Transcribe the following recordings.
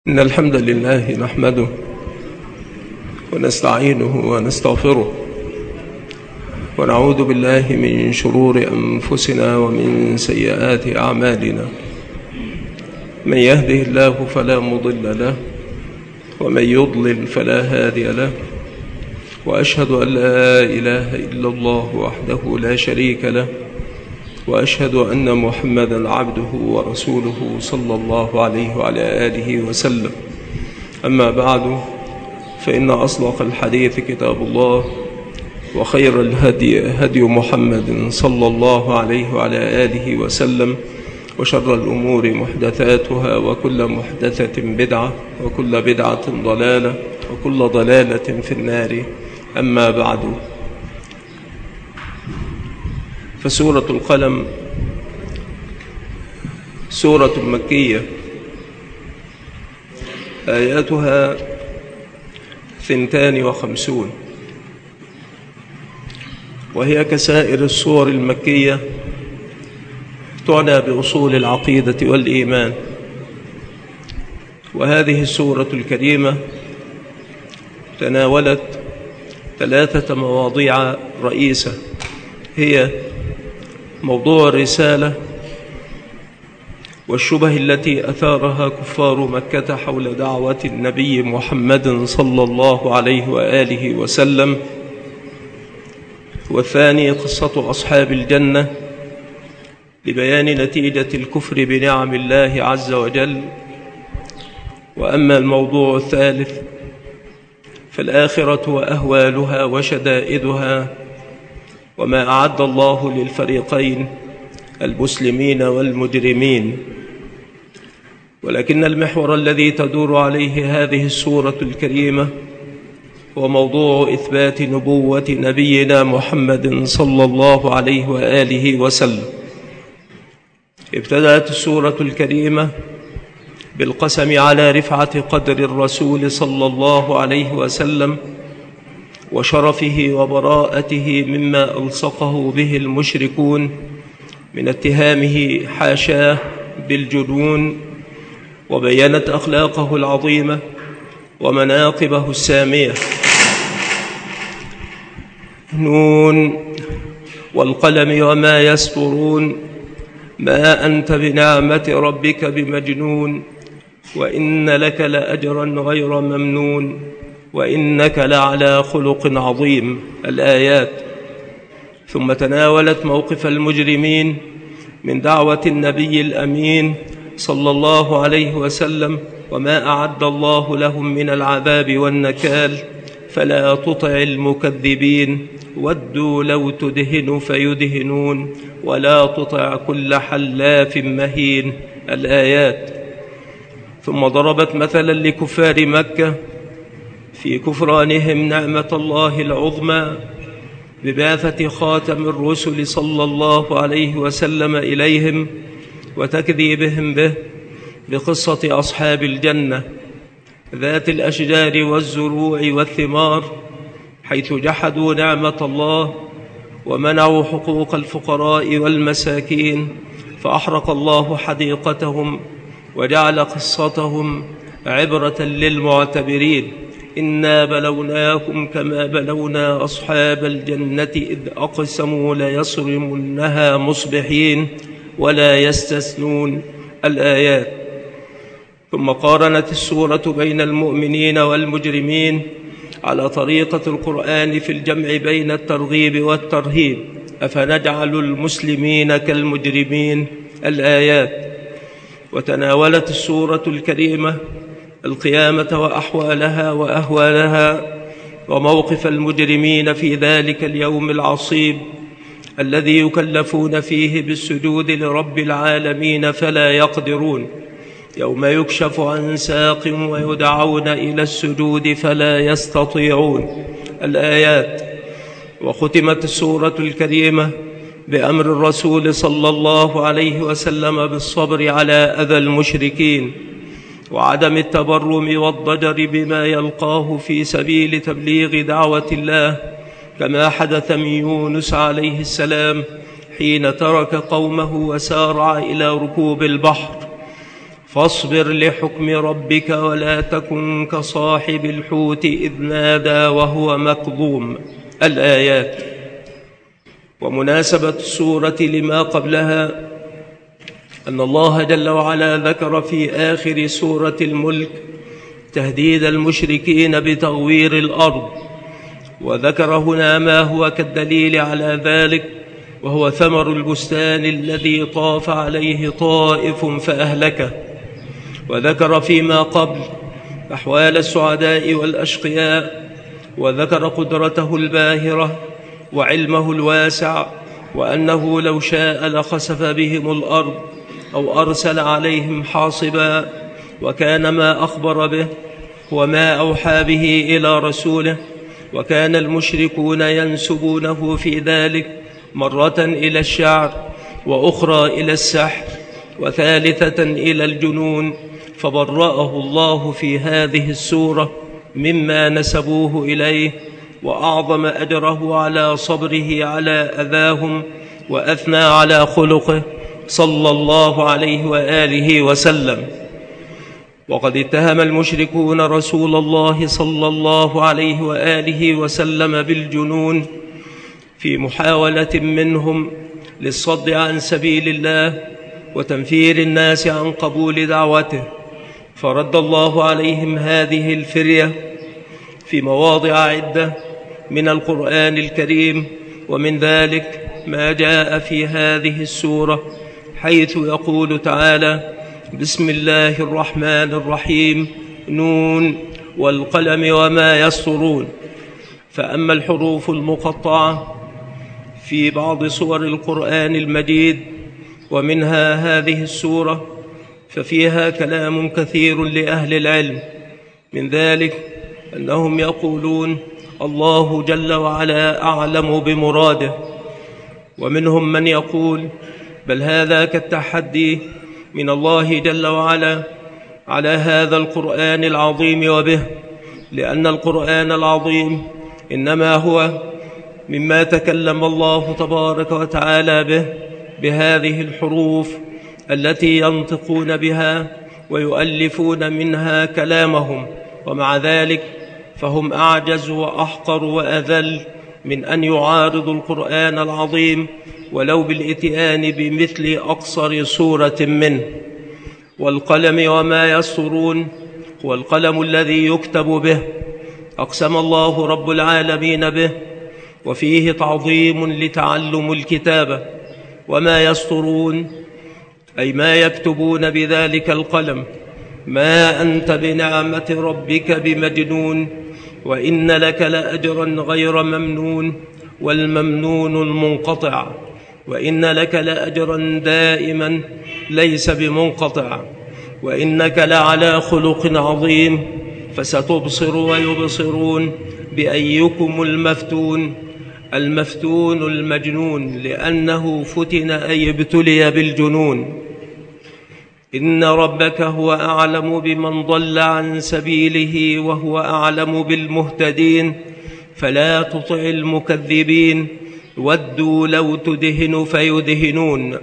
إن الحمد لله نحمده ونستعينه ونستغفره ونعوذ بالله من شرور أنفسنا ومن سيئات أعمالنا. من يهده الله فلا مضل له ومن يضلل فلا هادي له، وأشهد أن لا إله إلا الله وحده لا شريك له، وأشهد أن محمدًا عبده ورسوله صلى الله عليه وعلى آله وسلم. أما بعد، فإن أصدق الحديث كتاب الله، وخير الهدي هدي محمد صلى الله عليه وعلى آله وسلم، وشر الأمور محدثاتها، وكل محدثة بدعة، وكل بدعة ضلالة، وكل ضلالة في النار. أما بعد، فسورة القلم سورة مكية، آياتها 52، وهي كسائر السور المكية تعنى بأصول العقيدة والإيمان. وهذه السورة الكريمة تناولت 3 مواضيع رئيسة، هي موضوع الرسالة، والشبه التي أثارها كفار مكة حول دعوة النبي محمد صلى الله عليه وآله وسلم، والثاني قصة أصحاب الجنة لبيان نتيجة الكفر بنعم الله عز وجل. وأما الموضوع الثالث فالآخرة وأهوالها وشدائدها، وما أعد الله للفريقين المسلمين والمجرمين. ولكن المحور الذي تدور عليه هذه السورة الكريمة هو موضوع إثبات نبوة نبينا محمد صلى الله عليه وآله وسلم. ابتدأت السورة الكريمة بالقسم على رفعة قدر الرسول صلى الله عليه وسلم وشرفه وبراءته مما ألصقه به المشركون من اتهامه حاشاه بالجنون، وبينت أخلاقه العظيمة ومناقبه السامية. نون والقلم وما يسطرون، ما أنت بنعمة ربك بمجنون، وإن لك لأجرا غير ممنون، وإنك لعلى خلق عظيم. الآيات. ثم تناولت موقف المجرمين من دعوة النبي الأمين صلى الله عليه وسلم، وما أعد الله لهم من العذاب والنكال، فلا تطع المكذبين، ودوا لو تدهن فيدهنون، ولا تطع كل حلاف مهين. الآيات. ثم ضربت مثلا لكفار مكة في كفرانهم نعمة الله العظمى ببعثة خاتم الرسل صلى الله عليه وسلم إليهم وتكذيبهم به، بقصة أصحاب الجنة ذات الأشجار والزروع والثمار، حيث جحدوا نعمة الله ومنعوا حقوق الفقراء والمساكين، فأحرق الله حديقتهم وجعل قصتهم عبرة للمعتبرين. إنا بلوناكم كما بلونا أصحاب الجنة إذ أقسموا ليصرمنها مصبحين ولا يستثنون. الآيات. ثم قارنت السورة بين المؤمنين والمجرمين على طريقة القرآن في الجمع بين الترغيب والترهيب. أفنجعل المسلمين كالمجرمين؟ الآيات. وتناولت السورة الكريمة القيامة وأحوالها وأهوالها، وموقف المجرمين في ذلك اليوم العصيب الذي يكلفون فيه بالسجود لرب العالمين فلا يقدرون، يوم يكشف عن ساق ويدعون إلى السجود فلا يستطيعون. الآيات. وختمت السورة الكريمة بأمر الرسول صلى الله عليه وسلم بالصبر على أذى المشركين، وعدم التبرم والضجر بما يلقاه في سبيل تبليغ دعوة الله، كما حدث من يونس عليه السلام حين ترك قومه وسارع إلى ركوب البحر، فاصبر لحكم ربك ولا تكن كصاحب الحوت إذ نادى وهو مكظوم. الآيات. ومناسبة السورة لما قبلها أن الله جل وعلا ذكر في آخر سورة الملك تهديد المشركين بتغوير الأرض، وذكر هنا ما هو كالدليل على ذلك، وهو ثمر البستان الذي طاف عليه طائف فأهلكه. وذكر فيما قبل أحوال السعداء والأشقياء، وذكر قدرته الباهرة وعلمه الواسع، وأنه لو شاء لخسف بهم الأرض أو أرسل عليهم حاصبا، وكان ما أخبر به وما أوحى به إلى رسوله. وكان المشركون ينسبونه في ذلك مرة إلى الشعر، وأخرى إلى السحر، وثالثة إلى الجنون، فبرأه الله في هذه السورة مما نسبوه إليه، وأعظم أجره على صبره على أذاهم، وأثنى على خلقه صلى الله عليه وآله وسلم. وقد اتهم المشركون رسول الله صلى الله عليه وآله وسلم بالجنون في محاولة منهم للصد عن سبيل الله وتنفير الناس عن قبول دعوته، فرد الله عليهم هذه الفرية في مواضع عدة من القرآن الكريم، ومن ذلك ما جاء في هذه السورة، حيث يقول تعالى: بسم الله الرحمن الرحيم، نون والقلم وما يسطرون. فأما الحروف المقطعة في بعض سور القرآن المجيد ومنها هذه السورة ففيها كلام كثير لأهل العلم، من ذلك أنهم يقولون الله جل وعلا أعلم بمراده، ومنهم من يقول بل هذا كالتحدي من الله جل وعلا على هذا القرآن العظيم وبه، لأن القرآن العظيم إنما هو مما تكلم الله تبارك وتعالى به بهذه الحروف التي ينطقون بها ويؤلفون منها كلامهم، ومع ذلك فهم أعجز وأحقر وأذل من أن يعارضوا القرآن العظيم ولو بالإتيان بمثل أقصر سورة منه. والقلم وما يسطرون هو القلم الذي يكتب به، أقسم الله رب العالمين به، وفيه تعظيم لتعلم الكتابة. وما يسطرون أي ما يكتبون بذلك القلم. ما أنت بنعمة ربك بمجنون، وإن لك لأجرا غير ممنون، والممنون المنقطع، وإن لك لأجرا دائما ليس بمنقطع، وإنك لعلى خلق عظيم، فستبصر ويبصرون بأيكم المفتون. المفتون المجنون، لأنه فتن أي ابتلي بالجنون. إن ربك هو أعلم بمن ضل عن سبيله وهو أعلم بالمهتدين، فلا تطع المكذبين، ودوا لو تدهن فيدهنون.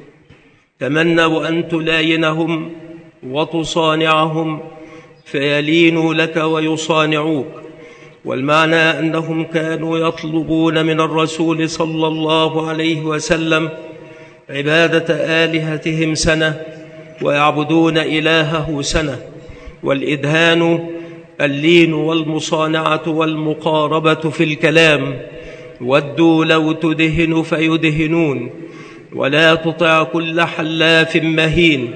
تمنوا أن تلاينهم وتصانعهم فيلينوا لك ويصانعوك. والمعنى أنهم كانوا يطلبون من الرسول صلى الله عليه وسلم عبادة آلهتهم سنة ويعبدون إلهه سنة. والإدهان اللين والمصانعة والمقاربة في الكلام. ودوا لو تدهن فيدهنون. ولا تطع كل حلاف مهين.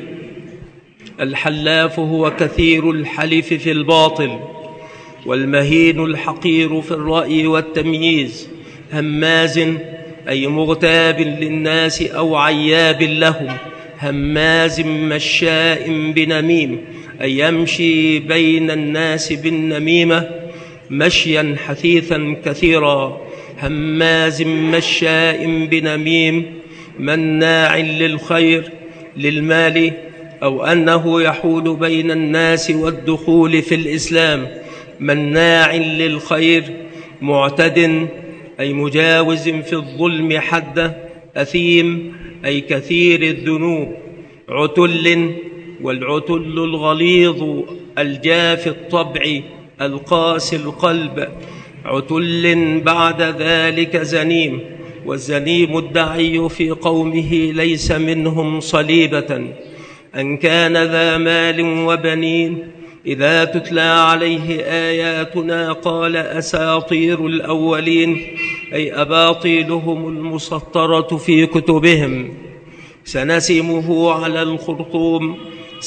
الحلاف هو كثير الحلف في الباطل، والمهين الحقير في الرأي والتمييز. هماز أي مغتاب للناس أو عياب لهم. هماز مشاء بنميم أي يمشي بين الناس بالنميمة مشيا حثيثا كثيرا. هماز مشاء بنميم مناع للخير للمال، أو أنه يحول بين الناس والدخول في الإسلام. مناع للخير معتد أي مجاوز في الظلم حده. أثيم أي كثير الذنوب. عتل والعتل الغليظ الجاف الطبع القاسي القلب، عتل بعد ذلك زنيم، والزنيم الدعي في قومه ليس منهم صليبة، أن كان ذا مال وبنين إذا تتلى عليه آياتنا قال أساطير الأولين، أي أباطيلهم المسطرة في كتبهم. سنسمه على الخرطوم،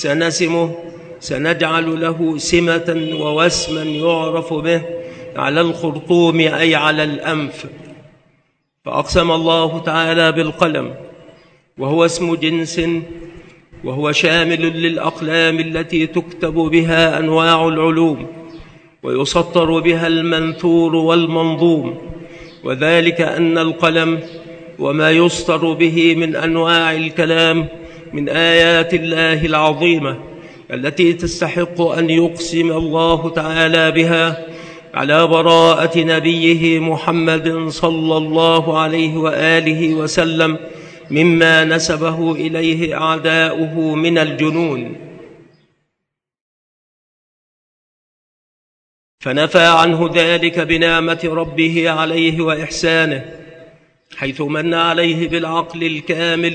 سنجعل له سمة ووسما يعرف به على الخرطوم، أي على الأنف. فأقسم الله تعالى بالقلم، وهو اسم جنس، وهو شامل للأقلام التي تكتب بها أنواع العلوم ويسطر بها المنثور والمنظوم، وذلك أن القلم وما يسطر به من أنواع الكلام من آيات الله العظيمة التي تستحق أن يقسم الله تعالى بها على براءة نبيه محمد صلى الله عليه وآله وسلم مما نسبه إليه أعداؤه من الجنون. فنفى عنه ذلك بنعمة ربه عليه وإحسانه، حيث من عليه بالعقل الكامل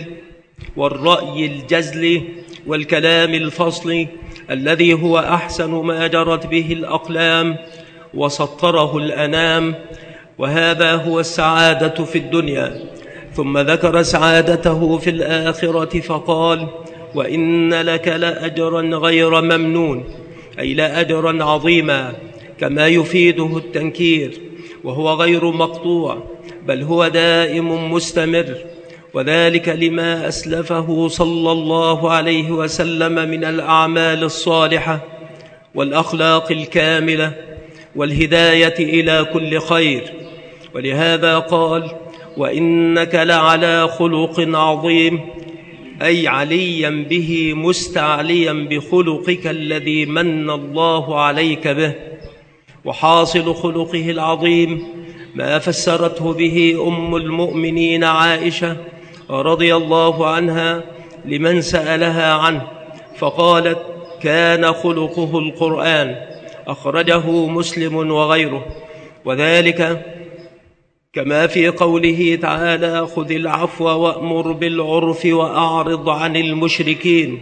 والرأي الجزل والكلام الفصل الذي هو أحسن ما جرت به الأقلام وسطره الأنام، وهذا هو السعادة في الدنيا. ثم ذكر سعادته في الآخرة فقال: وإن لك لأجرا غير ممنون، أي لأجرا عظيما، كما يفيده التنكير، وهو غير مقطوع بل هو دائم مستمر، وذلك لما أسلفه صلى الله عليه وسلم من الأعمال الصالحة والأخلاق الكاملة والهداية إلى كل خير. ولهذا قال: وإنك لعلى خلق عظيم، أي عليا به مستعليا بخلقك الذي من الله عليك به. وحاصل خلقه العظيم ما فسرته به أم المؤمنين عائشة رضي الله عنها لمن سألها عنه، فقالت: كان خلقه القرآن، أخرجه مسلم وغيره، وذلك كما في قوله تعالى: خذ العفو وأمر بالعرف وأعرض عن المشركين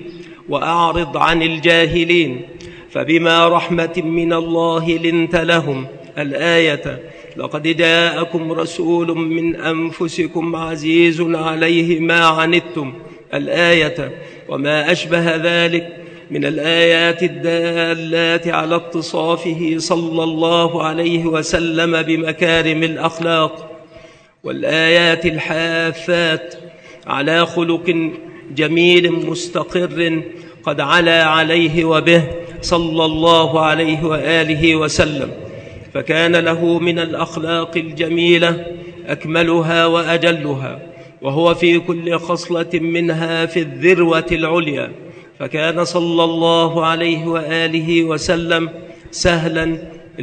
وأعرض عن الجاهلين، فبما رحمة من الله لنت لهم، الآية: لقد جاءكم رسول من أنفسكم عزيز عليه ما عنتم، الآية، وما أشبه ذلك من الآيات الدالات على اتصافه صلى الله عليه وسلم بمكارم الأخلاق، والآيات الحافات على خلق جميل مستقر قد علا عليه وبه صلى الله عليه وآله وسلم. فكان له من الأخلاق الجميلة أكملها وأجلها، وهو في كل خصلة منها في الذروة العليا. فكان صلى الله عليه وآله وسلم سهلا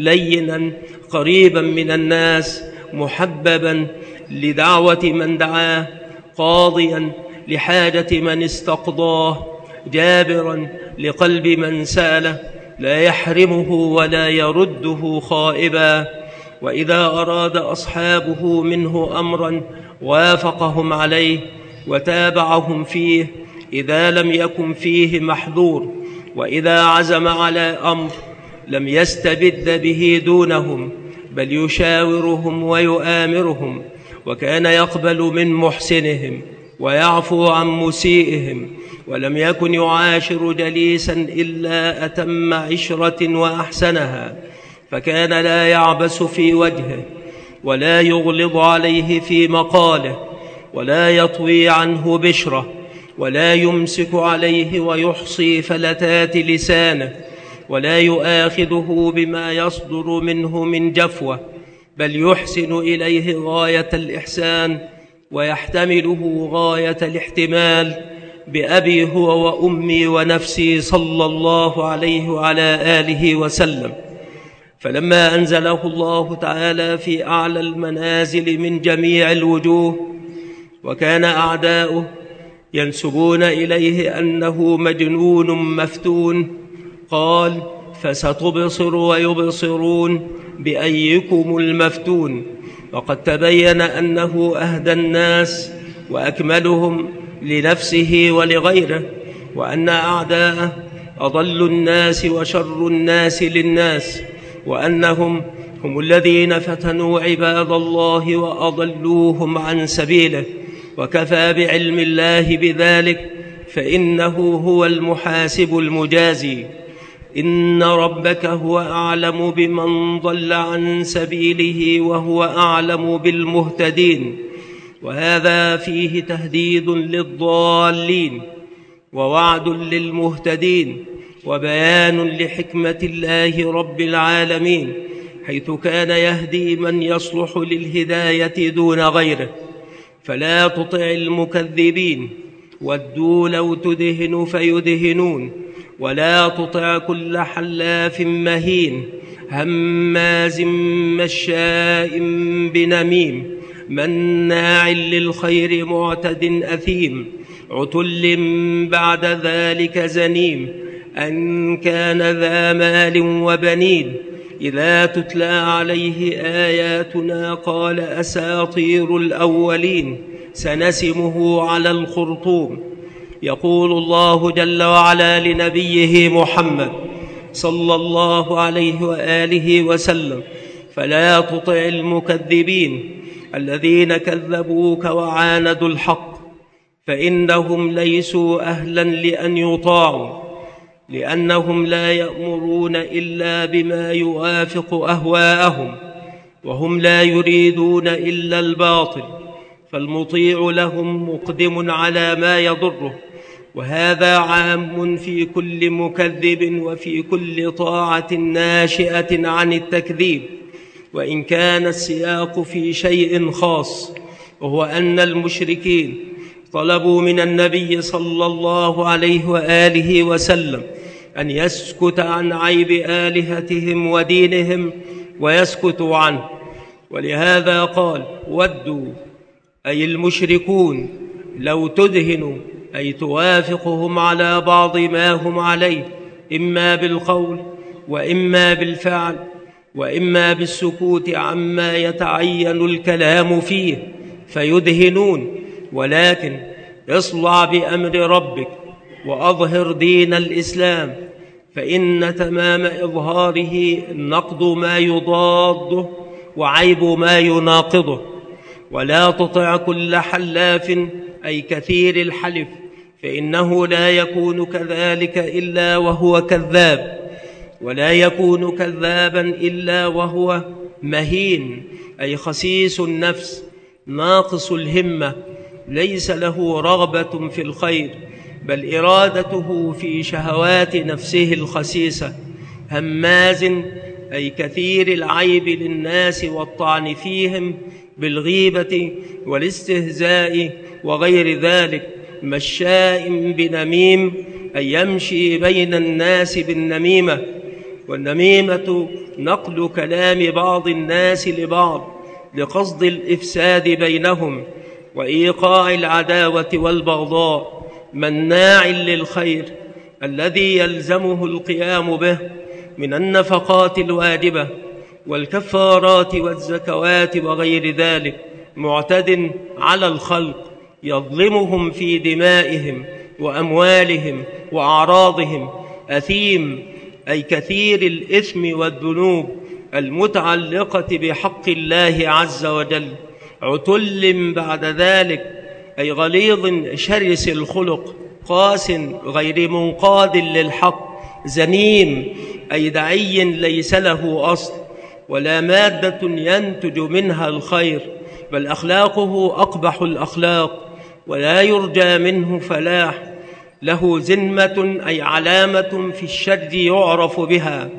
لينا قريبا من الناس، محببا لدعوة من دعاه، قاضيا لحاجة من استقضاه، جابرا لقلب من ساله، لا يحرمه ولا يرده خائبا. وإذا أراد أصحابه منه أمرا وافقهم عليه وتابعهم فيه إذا لم يكن فيه محذور، وإذا عزم على أمر لم يستبد به دونهم بل يشاورهم ويؤامرهم، وكان يقبل من محسنهم ويعفو عن مسيئهم، ولم يكن يعاشر جليسا إلا أتم عشرة وأحسنها. فكان لا يعبس في وجهه ولا يغلظ عليه في مقاله ولا يطوي عنه بشره ولا يمسك عليه ويحصي فلتات لسانه ولا يؤاخذه بما يصدر منه من جفوة، بل يحسن إليه غاية الإحسان ويحتمله غاية الاحتمال بأبي هو وأمي ونفسي صلى الله عليه وعلى آله وسلم. فلما أنزله الله تعالى في أعلى المنازل من جميع الوجوه، وكان أعداؤه ينسبون إليه أنه مجنون مفتون، قال: فستبصر ويبصرون بأيكم المفتون. وقد تبين أنه أهدى الناس وأكملهم لنفسه ولغيره، وأن أعداءه أضل الناس وشر الناس للناس، وأنهم هم الذين فتنوا عباد الله وأضلوهم عن سبيله، وكفى بعلم الله بذلك، فإنه هو المحاسب المجازي. إن ربك هو أعلم بمن ضل عن سبيله وهو أعلم بالمهتدين. وهذا فيه تهديد للضالين ووعد للمهتدين وبيان لحكمة الله رب العالمين، حيث كان يهدي من يصلح للهداية دون غيره. فلا تطع المكذبين، ودوا لو تدهن فيدهنون. ولا تطع كل حلاف مهين، هماز مشاء بنميم، مناع للخير معتد أثيم، عتل بعد ذلك زنيم، أن كان ذا مال وبنين. إذا تتلى عليه آياتنا قال أساطير الأولين، سنسمه على الخرطوم. يقول الله جل وعلا لنبيه محمد صلى الله عليه وآله وسلم: فلا تطع المكذبين الذين كذبوك وعاندوا الحق، فإنهم ليسوا أهلا لأن يطاعوا، لأنهم لا يأمرون إلا بما يوافق أهواءهم، وهم لا يريدون إلا الباطل، فالمطيع لهم مقدم على ما يضره. وهذا عام في كل مكذب وفي كل طاعة ناشئة عن التكذيب، وإن كان السياق في شيء خاص، وهو أن المشركين طلبوا من النبي صلى الله عليه وآله وسلم أن يسكت عن عيب آلهتهم ودينهم ويسكتوا عنه، ولهذا قال: ودوا أي المشركون لو تدهنوا، أي توافقهم على بعض ما هم عليه، إما بالقول وإما بالفعل وإما بالسكوت عما يتعين الكلام فيه فيدهنون. ولكن اصلع بأمر ربك وأظهر دين الإسلام، فإن تمام إظهاره نقض ما يضاده وعيب ما يناقضه. ولا تطع كل حلاف، أي كثير الحلف، فإنه لا يكون كذلك إلا وهو كذاب، ولا يكون كذابا إلا وهو مهين، أي خسيس النفس ناقص الهمة، ليس له رغبة في الخير، بل إرادته في شهوات نفسه الخسيسة. هماز، أي كثير العيب للناس والطعن فيهم بالغيبة والاستهزاء وغير ذلك. مشاء بنميم، أي يمشي بين الناس بالنميمة، والنميمة نقل كلام بعض الناس لبعض لقصد الإفساد بينهم وإيقاع العداوة والبغضاء. مناع للخير، الذي يلزمه القيام به من النفقات الواجبة والكفارات والزكوات وغير ذلك. معتد على الخلق، يظلمهم في دمائهم وأموالهم وأعراضهم. أثيم، أي كثير الإثم والذنوب المتعلقة بحق الله عز وجل. عتل بعد ذلك، أي غليظ شرس الخلق، قاس غير منقاد للحق. زنيم، أي دعي ليس له أصل ولا مادة ينتج منها الخير، بل أخلاقه أقبح الأخلاق ولا يرجى منه فلاح. له زنمة، أي علامة في الشر يعرف بها.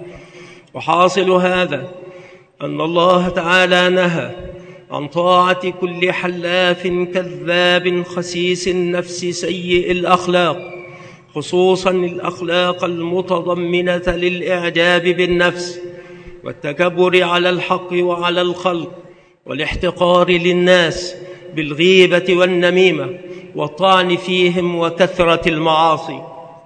وحاصل هذا أن الله تعالى نهى عن طاعة كل حلاف كذاب خسيس النفس سيء الأخلاق، خصوصا الأخلاق المتضمنة للإعجاب بالنفس والتكبر على الحق وعلى الخلق والاحتقار للناس بالغيبة والنميمة والطعن فيهم وكثرة المعاصي.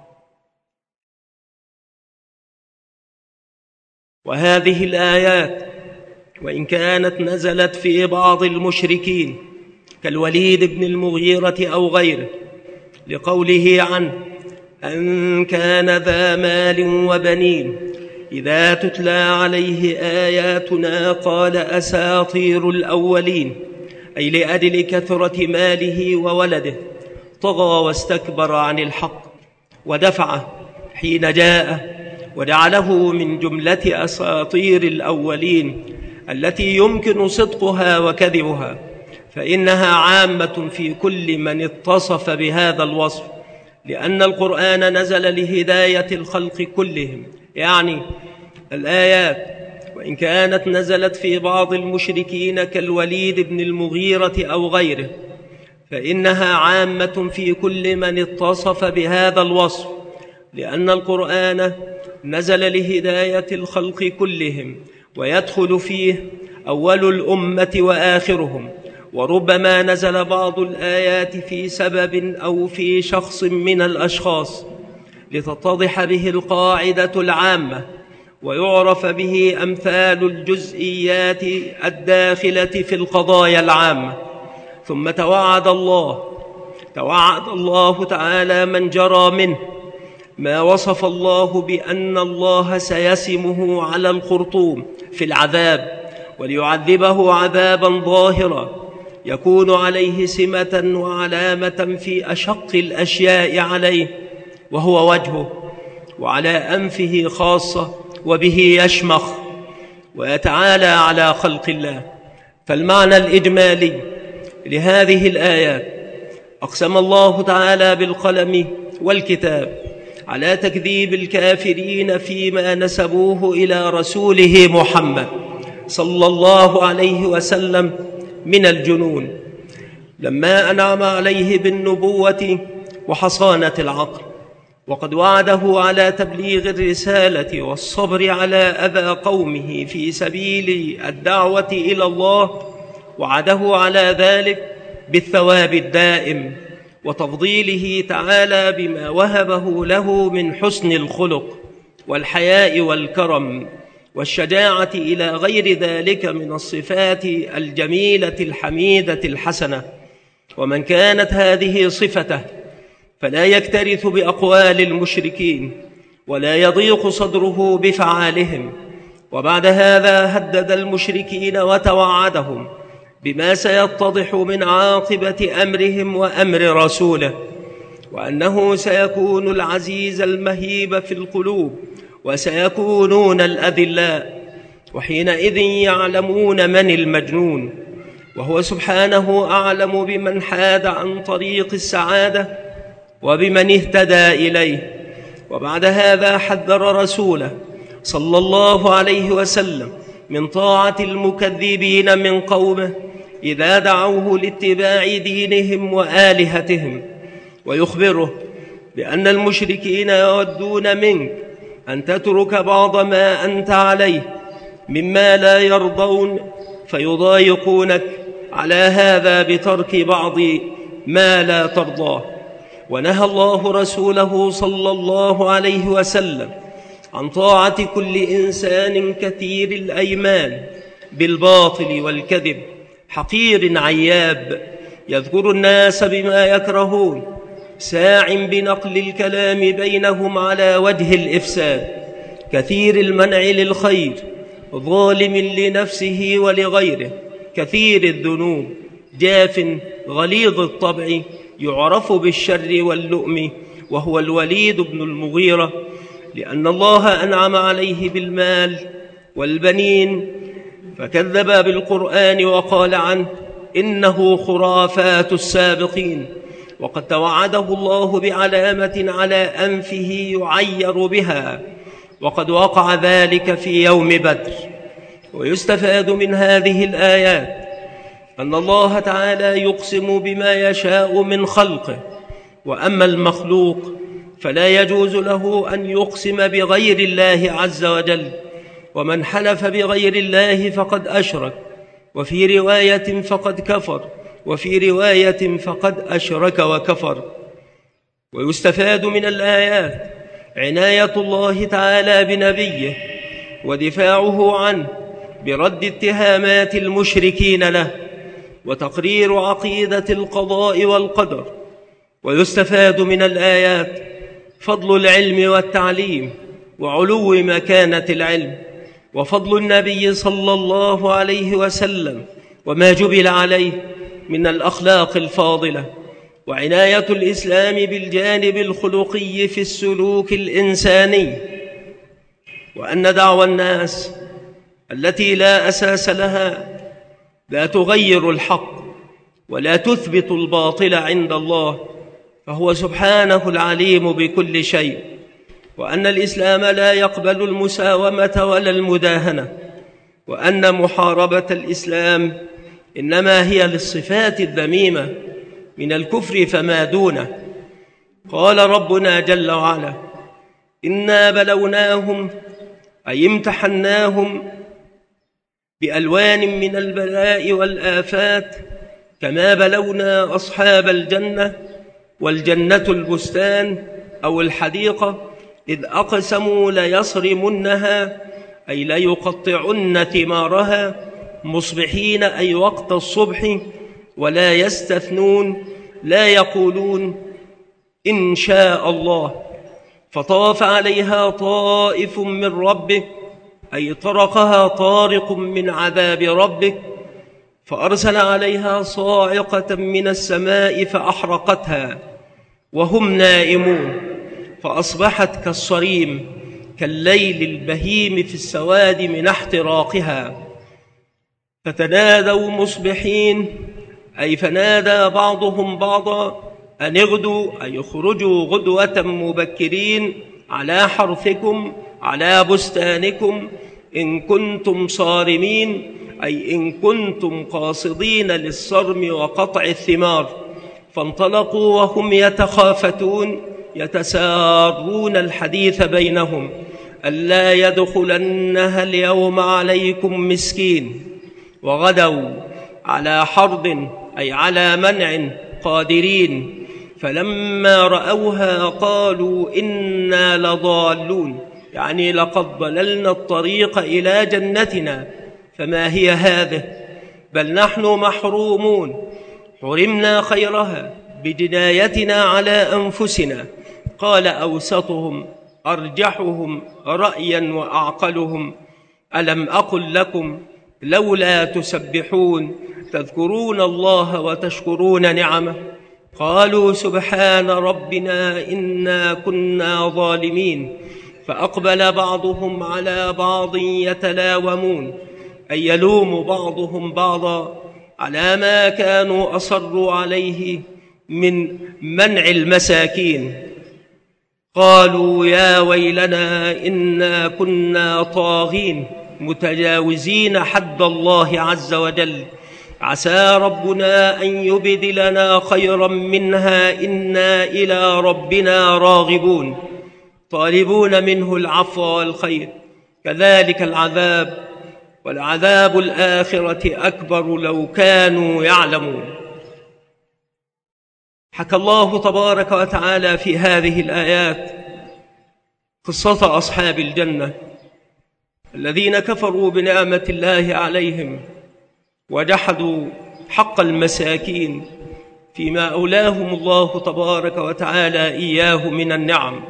وهذه الآيات وإن كانت نزلت في بعض المشركين كالوليد بن المغيرة أو غيره لقوله عنه أن كان ذا مال وبنين إذا تتلى عليه آياتنا قال أساطير الأولين، أي لأجل كثرة ماله وولده طغى واستكبر عن الحق ودفعه حين جاءه وجعله من جملة أساطير الأولين التي يمكن صدقها وكذبها، فإنها عامة في كل من اتصف بهذا الوصف، لأن القرآن نزل لهداية الخلق كلهم. يعني الآيات وإن كانت نزلت في بعض المشركين كالوليد بن المغيرة أو غيره فإنها عامة في كل من اتصف بهذا الوصف، لأن القرآن نزل لهداية الخلق كلهم، ويدخل فيه أول الأمة وآخرهم، وربما نزل بعض الآيات في سبب أو في شخص من الأشخاص لتتضح به القاعدة العامة ويعرف به أمثال الجزئيات الداخلة في القضايا العامة. ثم توعد الله تعالى من جرى منه ما وصف الله بأن الله سيسمه على الخرطوم في العذاب وليعذبه عذابا ظاهرا يكون عليه سمة وعلامة في أشق الأشياء عليه وهو وجهه، وعلى أنفه خاصة وبه يشمخ ويتعالى على خلق الله. فالمعنى الإجمالي لهذه الآيات أقسم الله تعالى بالقلم والكتاب على تكذيب الكافرين فيما نسبوه إلى رسوله محمد صلى الله عليه وسلم من الجنون، لما أنعم عليه بالنبوة وحصانة العقل، وقد وعده على تبليغ الرسالة والصبر على أذى قومه في سبيل الدعوة إلى الله، وعده على ذلك بالثواب الدائم وتفضيله تعالى بما وهبه له من حسن الخلق والحياء والكرم والشجاعة إلى غير ذلك من الصفات الجميلة الحميدة الحسنة. ومن كانت هذه صفته فلا يكترث بأقوال المشركين ولا يضيق صدره بفعالهم. وبعد هذا هدد المشركين وتوعدهم بما سيتضح من عاقبة أمرهم وأمر رسوله، وأنه سيكون العزيز المهيب في القلوب وسيكونون الأذلاء، وحينئذ يعلمون من المجنون، وهو سبحانه أعلم بمن حاد عن طريق السعادة وبمن اهتدى إليه. وبعد هذا حذر رسوله صلى الله عليه وسلم من طاعة المكذبين من قومه إذا دعوه لاتباع دينهم وآلهتهم، ويخبره بأن المشركين يودون منك أن تترك بعض ما أنت عليه مما لا يرضون فيضايقونك على هذا بترك بعض ما لا ترضاه. ونهى الله رسوله صلى الله عليه وسلم عن طاعة كل إنسان كثير الأيمان بالباطل والكذب حقير عياب يذكر الناس بما يكرهون ساع بنقل الكلام بينهم على وجه الإفساد كثير المنع للخير ظالم لنفسه ولغيره كثير الذنوب جاف غليظ الطبع يعرف بالشر واللؤم، وهو الوليد بن المغيرة، لأن الله أنعم عليه بالمال والبنين فكذب بالقرآن وقال عنه إنه خرافات السابقين. وقد توعده الله بعلامة على أنفه يعير بها، وقد وقع ذلك في يوم بدر. ويستفاد من هذه الآيات أن الله تعالى يقسم بما يشاء من خلقه، وأما المخلوق فلا يجوز له أن يقسم بغير الله عز وجل، ومن حلف بغير الله فقد أشرك، وفي رواية فقد كفر، وفي رواية فقد أشرك وكفر. ويستفاد من الآيات عناية الله تعالى بنبيه ودفاعه عنه برد اتهامات المشركين له وتقرير عقيدة القضاء والقدر. ويستفاد من الآيات فضل العلم والتعليم وعلو مكانة العلم وفضل النبي صلى الله عليه وسلم وما جبل عليه من الأخلاق الفاضلة، وعناية الإسلام بالجانب الخلقي في السلوك الإنساني، وأن دعوى الناس التي لا أساس لها لا تغير الحق ولا تثبت الباطل عند الله، فهو سبحانه العليم بكل شيء، وأن الإسلام لا يقبل المساومة ولا المداهنة، وأن محاربة الإسلام إنما هي للصفات الذميمة من الكفر فما دونه. قال ربنا جل وعلا: إنا بلوناهم أي امتحناهم بألوان من البلاء والآفات كما بلونا أصحاب الجنة، والجنة البستان أو الحديقة إذ أقسموا ليصرمنها أي ليقطعن ثمارها مصبحين أي وقت الصبح، ولا يستثنون لا يقولون إن شاء الله، فطاف عليها طائف من ربك أي طرقها طارق من عذاب ربك فأرسل عليها صاعقة من السماء فأحرقتها وهم نائمون فأصبحت كالصريم كالليل البهيم في السواد من احتراقها. فتنادوا مصبحين أي فنادى بعضهم بعضا أن اغدوا أي اخرجوا غدوة مبكرين على حرثكم على بستانكم إن كنتم صارمين أي إن كنتم قاصدين للصرم وقطع الثمار. فانطلقوا وهم يتخافتون يتسارون الحديث بينهم ألا يدخلنها اليوم عليكم مسكين، وغدوا على حرد أي على منع قادرين، فلما رأوها قالوا إنا لضالون يعني لقد ضللنا الطريق إلى جنتنا فما هي هذه، بل نحن محرومون حرمنا خيرها بجنايتنا على أنفسنا. قال أوسطهم أرجحهم رأيا وأعقلهم ألم أقل لكم لولا تسبحون تذكرون الله وتشكرون نعمه. قالوا سبحان ربنا إنا كنا ظالمين، فأقبل بعضهم على بعض يتلاومون أي يلوم بعضهم بعضا على ما كانوا أصروا عليه من منع المساكين. قالوا يا ويلنا إنا كنا طاغين متجاوزين حد الله عز وجل، عسى ربنا أن يبدلنا خيرا منها إنا إلى ربنا راغبون، طالبون منه العفو والخير. كذلك العذاب، والعذاب الآخرة أكبر لو كانوا يعلمون. حكى الله تبارك وتعالى في هذه الآيات قصة أصحاب الجنة الذين كفروا بنعمة الله عليهم وجحدوا حق المساكين فيما أولاهم الله تبارك وتعالى إياه من النعم.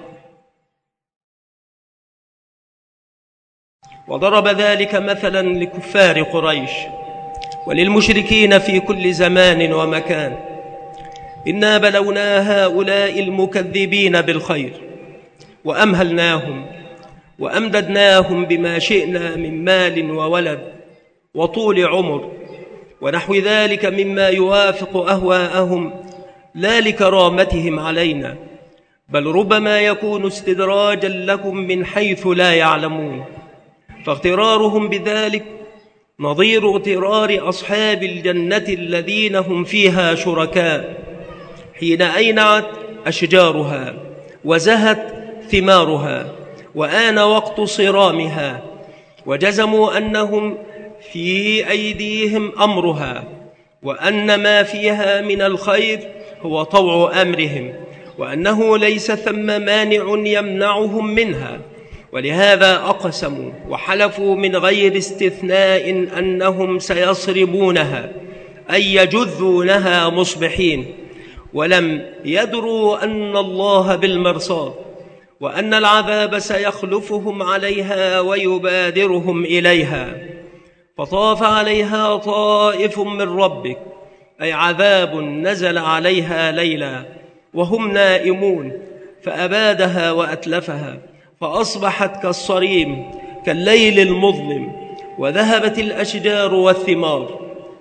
وضرب ذلك مثلا لكفار قريش وللمشركين في كل زمان ومكان. إنا بلونا هؤلاء المكذبين بالخير وأمهلناهم وأمددناهم بما شئنا من مال وولد وطول عمر ونحو ذلك مما يوافق أهواءهم لا لكرامتهم علينا، بل ربما يكون استدراجا لكم من حيث لا يعلمون. فاغترارهم بذلك نظير اغترار أصحاب الجنة الذين هم فيها شركاء حين أينعت أشجارها وزهت ثمارها وآن وقت صرامها، وجزموا أنهم في أيديهم أمرها وأن ما فيها من الخير هو طوع أمرهم، وأنه ليس ثم مانع يمنعهم منها، ولهذا أقسموا وحلفوا من غير استثناء أنهم سيصرمونها، أي يجذونها مصبحين، ولم يدروا أن الله بالمرصاد، وأن العذاب سيخلفهم عليها ويبادرهم إليها. فطاف عليها طائف من ربك، أي عذاب نزل عليها ليلا وهم نائمون، فأبادها وأتلفها، فأصبحت كالصريم كالليل المظلم، وذهبت الأشجار والثمار.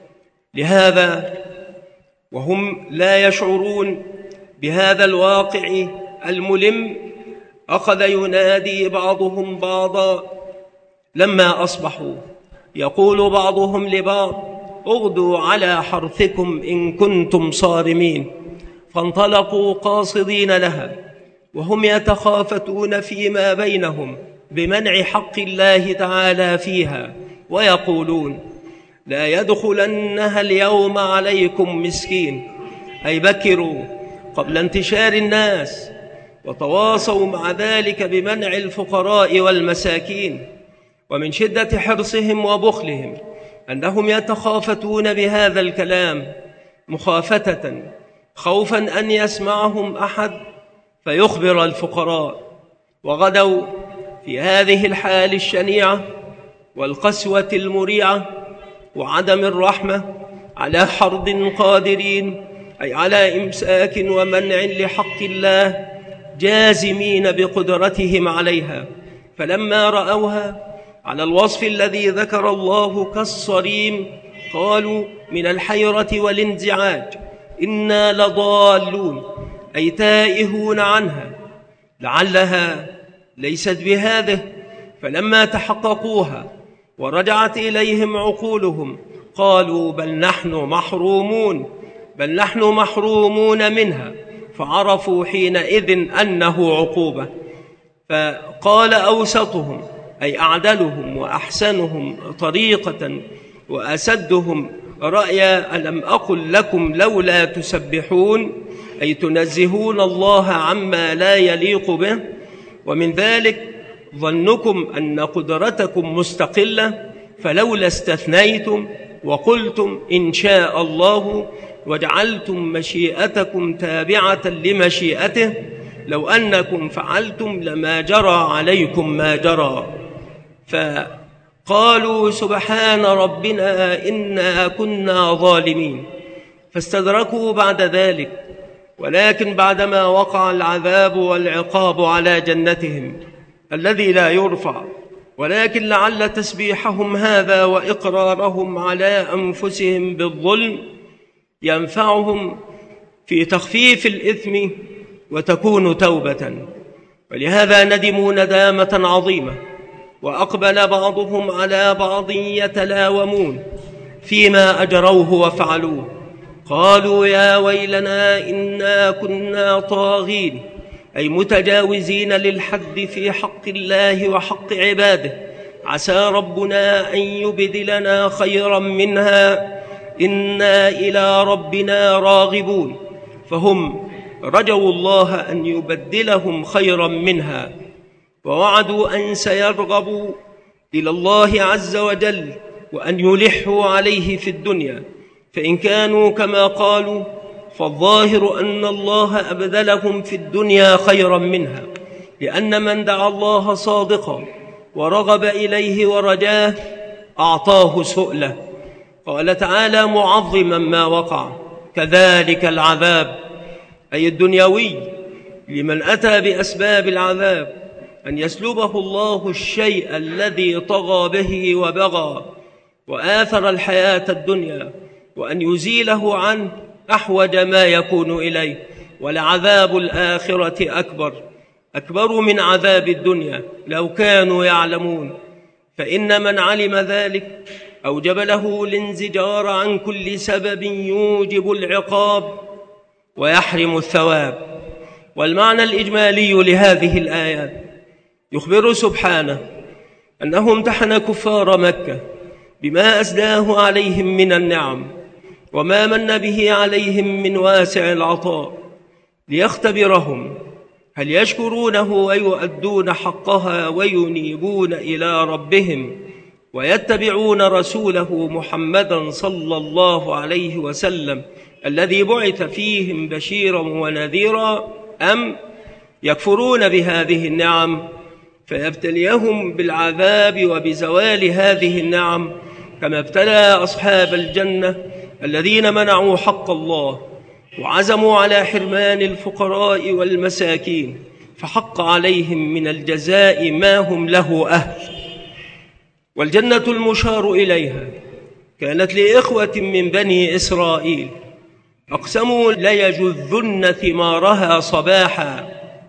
لهذا وهم لا يشعرون بهذا الواقع الملم، أخذ ينادي بعضهم بعضا لما أصبحوا، يقول بعضهم لبعض: اغدوا على حرثكم إن كنتم صارمين. فانطلقوا قاصدين لها، وهم يتخافتون فيما بينهم بمنع حق الله تعالى فيها، ويقولون: لا يدخلنها اليوم عليكم مسكين، أي بكروا قبل انتشار الناس، وتواصوا مع ذلك بمنع الفقراء والمساكين. ومن شدة حرصهم وبخلهم أنهم يتخافتون بهذا الكلام مخافتة، خوفا أن يسمعهم أحد فيخبر الفقراء. وغدوا في هذه الحال الشنيعة والقسوة المريعة وعدم الرحمة على حرد قادرين، أي على إمساك ومنع لحق الله، جازمين بقدرتهم عليها. فلما رأوها على الوصف الذي ذكر الله كالصريم، قالوا من الحيرة والانزعاج: إنا لضالون، أي تائهون عنها، لعلها ليست بهذه. فلما تحققوها ورجعت إليهم عقولهم قالوا: بل نحن محرومون منها. فعرفوا حينئذ أنه عقوبة. فقال أوسطهم، أي أعدلهم وأحسنهم طريقة وأسدهم رأيا: ألم أقل لكم لولا تسبحون، أي تنزهون الله عما لا يليق به. ومن ذلك ظنكم أن قدرتكم مستقلة، فلولا استثنيتم وقلتم إن شاء الله، وجعلتم مشيئتكم تابعة لمشيئته، لو أنكم فعلتم لما جرى عليكم ما جرى. فقالوا: سبحان ربنا إنا كنا ظالمين. فاستدركوا بعد ذلك، ولكن بعدما وقع العذاب والعقاب على جنتهم الذي لا يرفع، ولكن لعل تسبيحهم هذا وإقرارهم على أنفسهم بالظلم ينفعهم في تخفيف الإثم وتكون توبة. ولهذا ندموا ندامة عظيمة، وأقبل بعضهم على بعض يتلاومون فيما أجروه وفعلوه. قالوا: يا ويلنا إنا كنا طاغين، أي متجاوزين للحد في حق الله وحق عباده، عسى ربنا أن يبدلنا خيرا منها، إنا إلى ربنا راغبون. فهم رجوا الله أن يبدلهم خيرا منها، ووعدوا أن سيرغبوا إلى الله عز وجل وأن يلحوا عليه في الدنيا. فإن كانوا كما قالوا فالظاهر أن الله أبدلهم في الدنيا خيرا منها، لأن من دعا الله صادقا ورغب إليه ورجاه أعطاه سؤله. قال تعالى معظما ما وقع: كذلك العذاب، أي الدنيوي، لمن أتى بأسباب العذاب، أن يسلبه الله الشيء الذي طغى به وبغى وآثر الحياة الدنيا، وأن يزيله عنه أحوج ما يكون إليه. ولعذاب الآخرة أكبر من عذاب الدنيا لو كانوا يعلمون. فإن من علم ذلك أوجب له الانزجار عن كل سبب يوجب العقاب ويحرم الثواب. والمعنى الإجمالي لهذه الآيات يخبر سبحانه أنه امتحن كفار مكة بما أسداه عليهم من النعم، وما من به عليهم من واسع العطاء ليختبرهم هل يشكرونه ويؤدون حقها وينيبون إلى ربهم ويتبعون رسوله محمدا صلى الله عليه وسلم الذي بعث فيهم بشيرا ونذيرا، أم يكفرون بهذه النعم فيبتليهم بالعذاب وبزوال هذه النعم كما ابتلى أصحاب الجنة الذين منعوا حق الله وعزموا على حرمان الفقراء والمساكين فحق عليهم من الجزاء ما هم له أهل. والجنة المشار إليها كانت لإخوة من بني إسرائيل أقسموا ليجذن ثمارها صباحا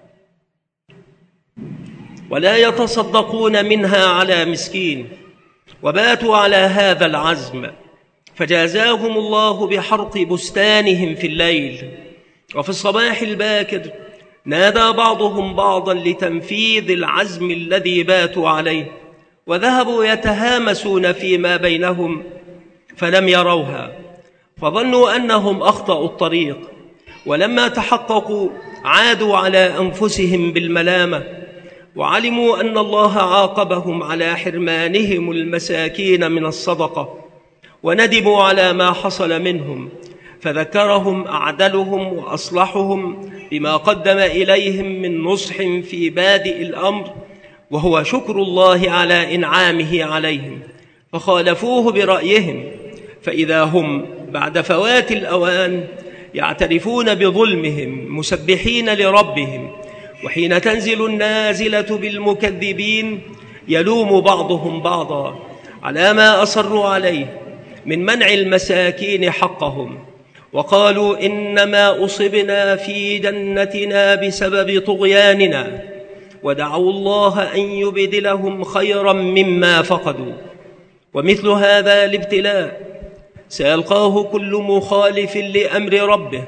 ولا يتصدقون منها على مسكين، وباتوا على هذا العزم فجازاهم الله بحرق بستانهم في الليل، وفي الصباح الباكر نادى بعضهم بعضا لتنفيذ العزم الذي باتوا عليه، وذهبوا يتهامسون فيما بينهم فلم يروها، فظنوا أنهم أخطأوا الطريق، ولما تحققوا عادوا على أنفسهم بالملامة، وعلموا أن الله عاقبهم على حرمانهم المساكين من الصدقة، وندموا على ما حصل منهم، فذكرهم أعدلهم وأصلحهم بما قدم إليهم من نصح في بادئ الأمر، وهو شكر الله على إنعامه عليهم، فخالفوه برأيهم، فإذا هم بعد فوات الأوان يعترفون بظلمهم مسبحين لربهم، وحين تنزل النازلة بالمكذبين يلوم بعضهم بعضا على ما أصروا عليه من منع المساكين حقهم، وقالوا إنما أصبنا في جنتنا بسبب طغياننا، ودعوا الله أن يبدلهم خيرا مما فقدوا. ومثل هذا الابتلاء سيلقاه كل مخالف لأمر ربه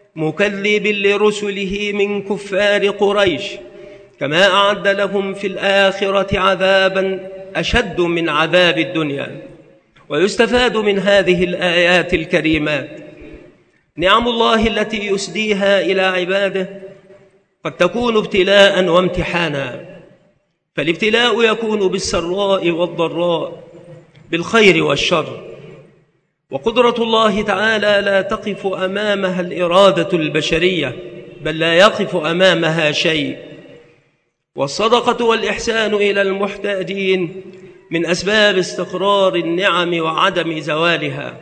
مكذب لرسله من كفار قريش، كما أعد لهم في الآخرة عذابا أشد من عذاب الدنيا. ويستفاد من هذه الآيات الكريمات نعم الله التي يسديها إلى عباده قد تكون ابتلاء وامتحانا، فالابتلاء يكون بالسراء والضراء، بالخير والشر، وقدرة الله تعالى لا تقف أمامها الإرادة البشرية، بل لا يقف أمامها شيء. والصدقة والإحسان إلى المحتاجين من أسباب استقرار النعم وعدم زوالها.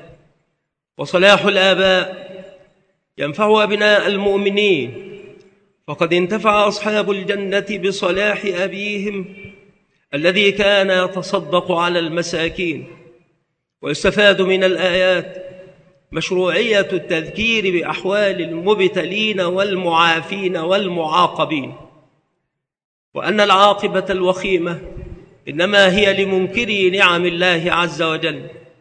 وصلاح الآباء ينفع أبناء المؤمنين، فقد انتفع أصحاب الجنة بصلاح أبيهم الذي كان يتصدق على المساكين. ويستفاد من الآيات مشروعية التذكير بأحوال المبتلين والمعافين والمعاقبين، وأن العاقبة الوخيمة إنما هي لمنكري نعم الله عز وجل.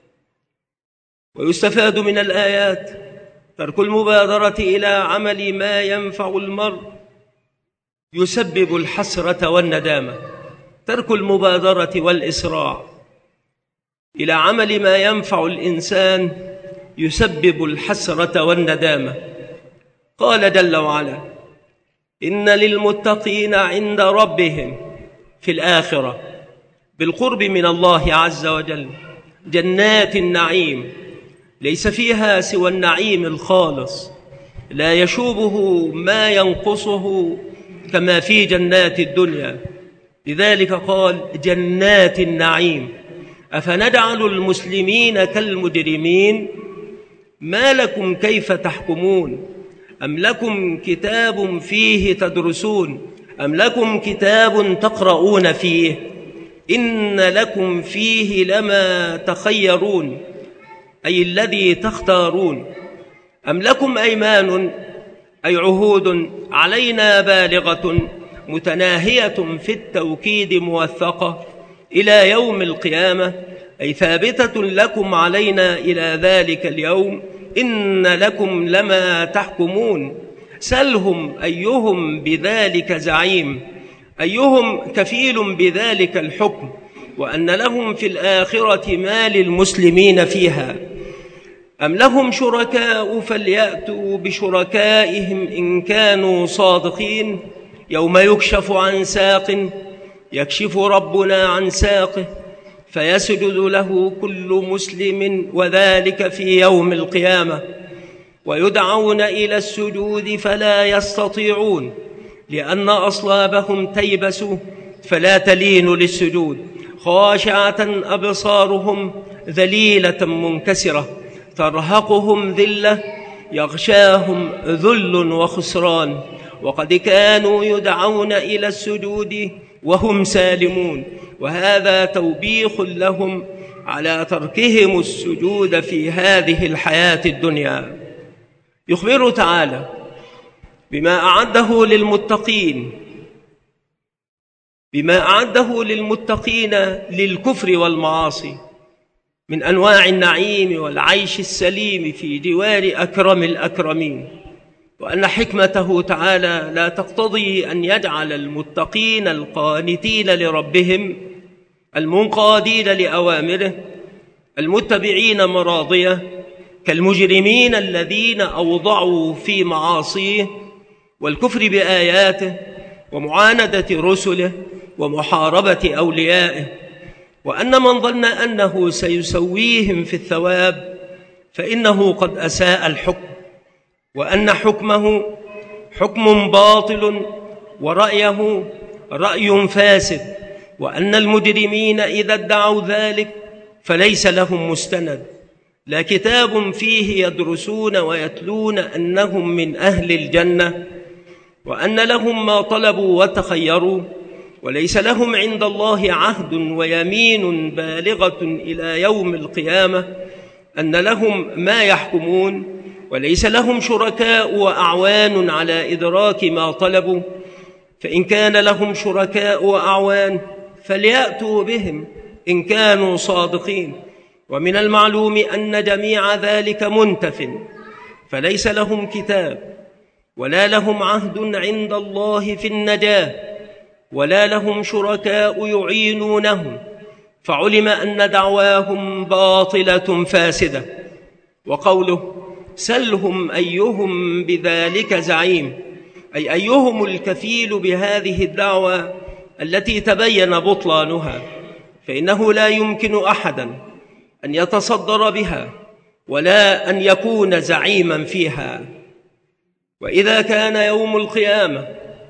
ويستفاد من الآيات ترك المبادرة إلى عمل ما ينفع المرء يسبب الحسرة والندامة، ترك المبادرة والإسراع إلى عمل ما ينفع الإنسان يسبب الحسرة والندامة. قال جل وعلا: إن للمتقين عند ربهم في الآخرة بالقرب من الله عز وجل جنات النعيم، ليس فيها سوى النعيم الخالص، لا يشوبه ما ينقصه كما في جنات الدنيا. لذلك قال: جنات النعيم. أفنجعل المسلمين كالمجرمين؟ ما لكم كيف تحكمون؟ أم لكم كتاب فيه تدرسون؟ أم لكم كتاب تقرؤون فيه؟ إن لكم فيه لما تخيرون، أي الذي تختارون. أم لكم أيمان، أي عهود علينا بالغة متناهية في التوكيد موثقة إلى يوم القيامة، أي ثابتة لكم علينا إلى ذلك اليوم. إن لكم لما تحكمون. سلهم أيهم بذلك زعيم، أيهم كفيل بذلك الحكم، وأن لهم في الآخرة ما للمسلمين فيها. أم لهم شركاء فليأتوا بشركائهم إن كانوا صادقين. يوم يكشف عن ساق يكشف ربنا عن ساقه فيسجد له كل مسلم، وذلك في يوم القيامة، ويدعون إلى السجود فلا يستطيعون لأن أصلابهم تيبس فلا تلين للسجود، خاشعة أبصارهم ذليلة منكسرة، ترهقهم ذلة يغشاهم ذل وخسران، وقد كانوا يدعون إلى السجود وهم سالمون، وهذا توبيخ لهم على تركهم السجود في هذه الحياة الدنيا. يخبر تعالى بما أعده للمتقين للكفر والمعاصي من أنواع النعيم والعيش السليم في جوار أكرم الأكرمين، وأن حكمته تعالى لا تقتضي أن يجعل المتقين القانتين لربهم المنقادين لأوامره المتبعين مراضيه كالمجرمين الذين أوضعوا في معاصيه والكفر بآياته ومعاندة رسله ومحاربة أوليائه، وأن من ظن أنه سيسويهم في الثواب فإنه قد أساء الحكم، وأن حكمه حكم باطل ورأيه رأي فاسد، وأن المجرمين إذا ادعوا ذلك فليس لهم مستند، لا كتاب فيه يدرسون ويتلون أنهم من أهل الجنة، وأن لهم ما طلبوا وتخيروا، وليس لهم عند الله عهد ويمين بالغة إلى يوم القيامة أن لهم ما يحكمون، وليس لهم شركاء وأعوان على إدراك ما طلبوا، فإن كان لهم شركاء وأعوان فليأتوا بهم إن كانوا صادقين. ومن المعلوم أن جميع ذلك منتف، فليس لهم كتاب ولا لهم عهد عند الله في النجاة ولا لهم شركاء يعينونهم، فعلم أن دعواهم باطلة فاسدة. وقوله سلهم أيهم بذلك زعيم، أي أيهم الكفيل بهذه الدعوة التي تبين بطلانها، فإنه لا يمكن أحدا أن يتصدر بها ولا أن يكون زعيما فيها. وإذا كان يوم القيامة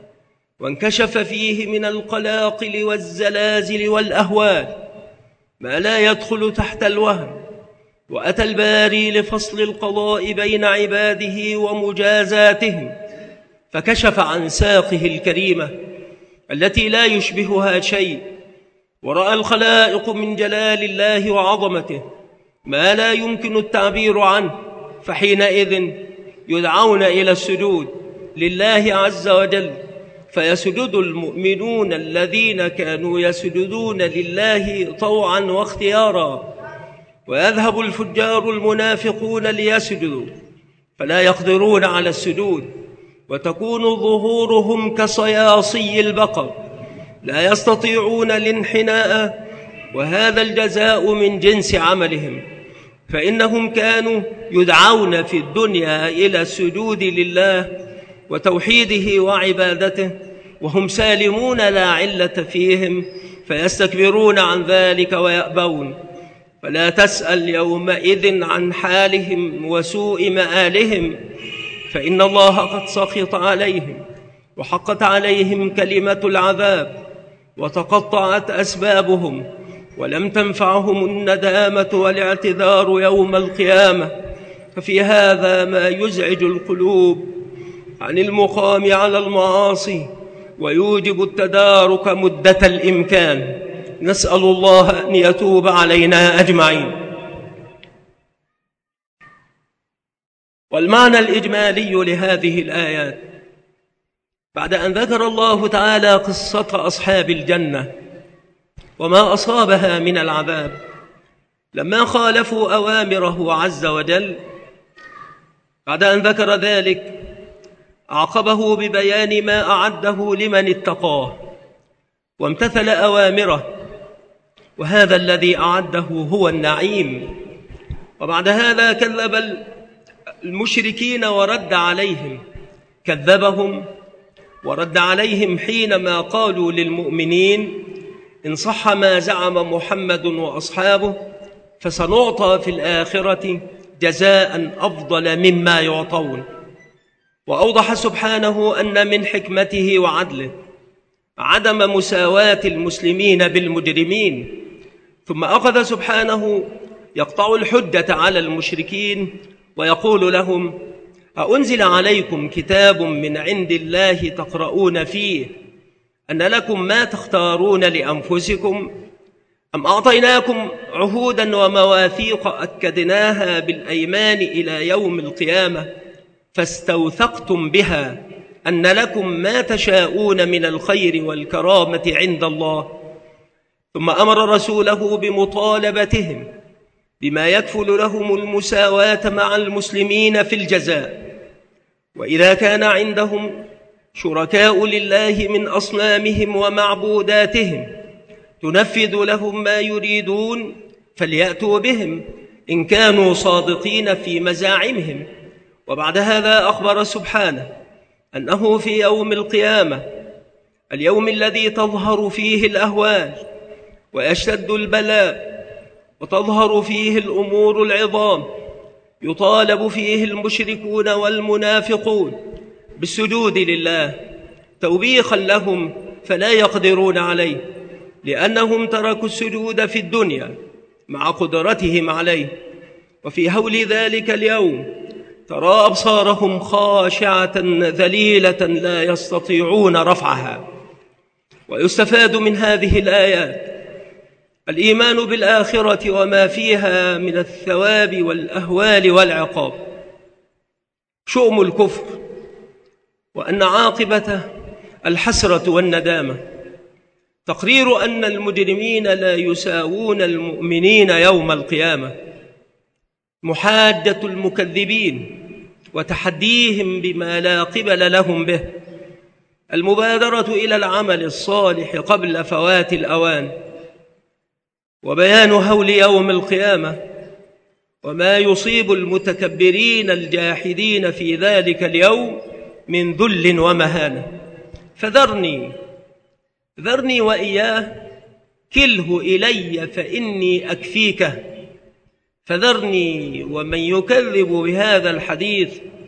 وانكشف فيه من القلاقل والزلازل والأهوال ما لا يدخل تحت الوهم، وأتى الباري لفصل القضاء بين عباده ومجازاتهم، فكشف عن ساقه الكريمة التي لا يشبهها شيء، ورأى الخلائق من جلال الله وعظمته ما لا يمكن التعبير عنه، فحينئذ يدعون إلى السجود لله عز وجل، فيسجد المؤمنون الذين كانوا يسجدون لله طوعا واختيارا، ويذهب الفجار المنافقون ليسجدوا فلا يقدرون على السجود، وتكون ظهورهم كصياصي البقر لا يستطيعون الانحناء، وهذا الجزاء من جنس عملهم، فإنهم كانوا يدعون في الدنيا إلى السجود لله وتوحيده وعبادته وهم سالمون لا علة فيهم، فيستكبرون عن ذلك ويأبون. فلا تسأل يومئذ عن حالهم وسوء مآلهم، فإن الله قد سخط عليهم وحقت عليهم كلمة العذاب وتقطعت أسبابهم، ولم تنفعهم الندامة والاعتذار يوم القيامة. ففي هذا ما يزعج القلوب عن المقام على المعاصي ويوجب التدارك مدة الإمكان. نسأل الله أن يتوب علينا أجمعين. والمعنى الإجمالي لهذه الآيات بعد أن ذكر الله تعالى قصة أصحاب الجنة وما أصابها من العذاب لما خالفوا أوامره عز وجل، بعد أن ذكر ذلك عقبه ببيان ما أعده لمن اتقاه وامتثل أوامره، وهذا الذي أعده هو النعيم، وبعد هذا كذب المشركين ورد عليهم، كذبهم ورد عليهم حينما قالوا للمؤمنين: إن صح ما زعم محمد وأصحابه فسنعطى في الآخرة جزاء أفضل مما يعطون. وأوضح سبحانه أن من حكمته وعدله عدم مساواة المسلمين بالمجرمين، ثم أخذ سبحانه يقطع الحجة على المشركين ويقول لهم: أأنزل عليكم كتاب من عند الله تقرؤون فيه أن لكم ما تختارون لأنفسكم، أم أعطيناكم عهودا ومواثيق أكدناها بالأيمان إلى يوم القيامة فاستوثقتم بها أن لكم ما تشاءون من الخير والكرامة عند الله. ثم أمر رسوله بمطالبتهم بما يكفل لهم المساواة مع المسلمين في الجزاء. وإذا كان عندهم شركاء لله من أصنامهم ومعبوداتهم تنفذ لهم ما يريدون فليأتوا بهم إن كانوا صادقين في مزاعمهم. وبعد هذا أخبر سبحانه أنه في يوم القيامة، اليوم الذي تظهر فيه الأهوال ويشتد البلاء وتظهر فيه الأمور العظام، يطالب فيه المشركون والمنافقون بالسجود لله توبيخا لهم فلا يقدرون عليه، لأنهم تركوا السجود في الدنيا مع قدرتهم عليه. وفي هول ذلك اليوم ترى أبصارهم خاشعة ذليلة لا يستطيعون رفعها. ويستفاد من هذه الآيات الإيمان بالآخرة وما فيها من الثواب والأهوال والعقاب، شؤم الكفر، وأن عاقبته الحسرة والندامة، تقرير أن المجرمين لا يساوون المؤمنين يوم القيامة، محاجة المكذبين وتحديهم بما لا قبل لهم به، المبادرة إلى العمل الصالح قبل فوات الأوان، وبيان هول يوم القيامة وما يصيب المتكبرين الجاحدين في ذلك اليوم من ذل ومهانة. فذرني وإياه كله إلي فإني أكفيكه. فذرني ومن يكذب بهذا الحديث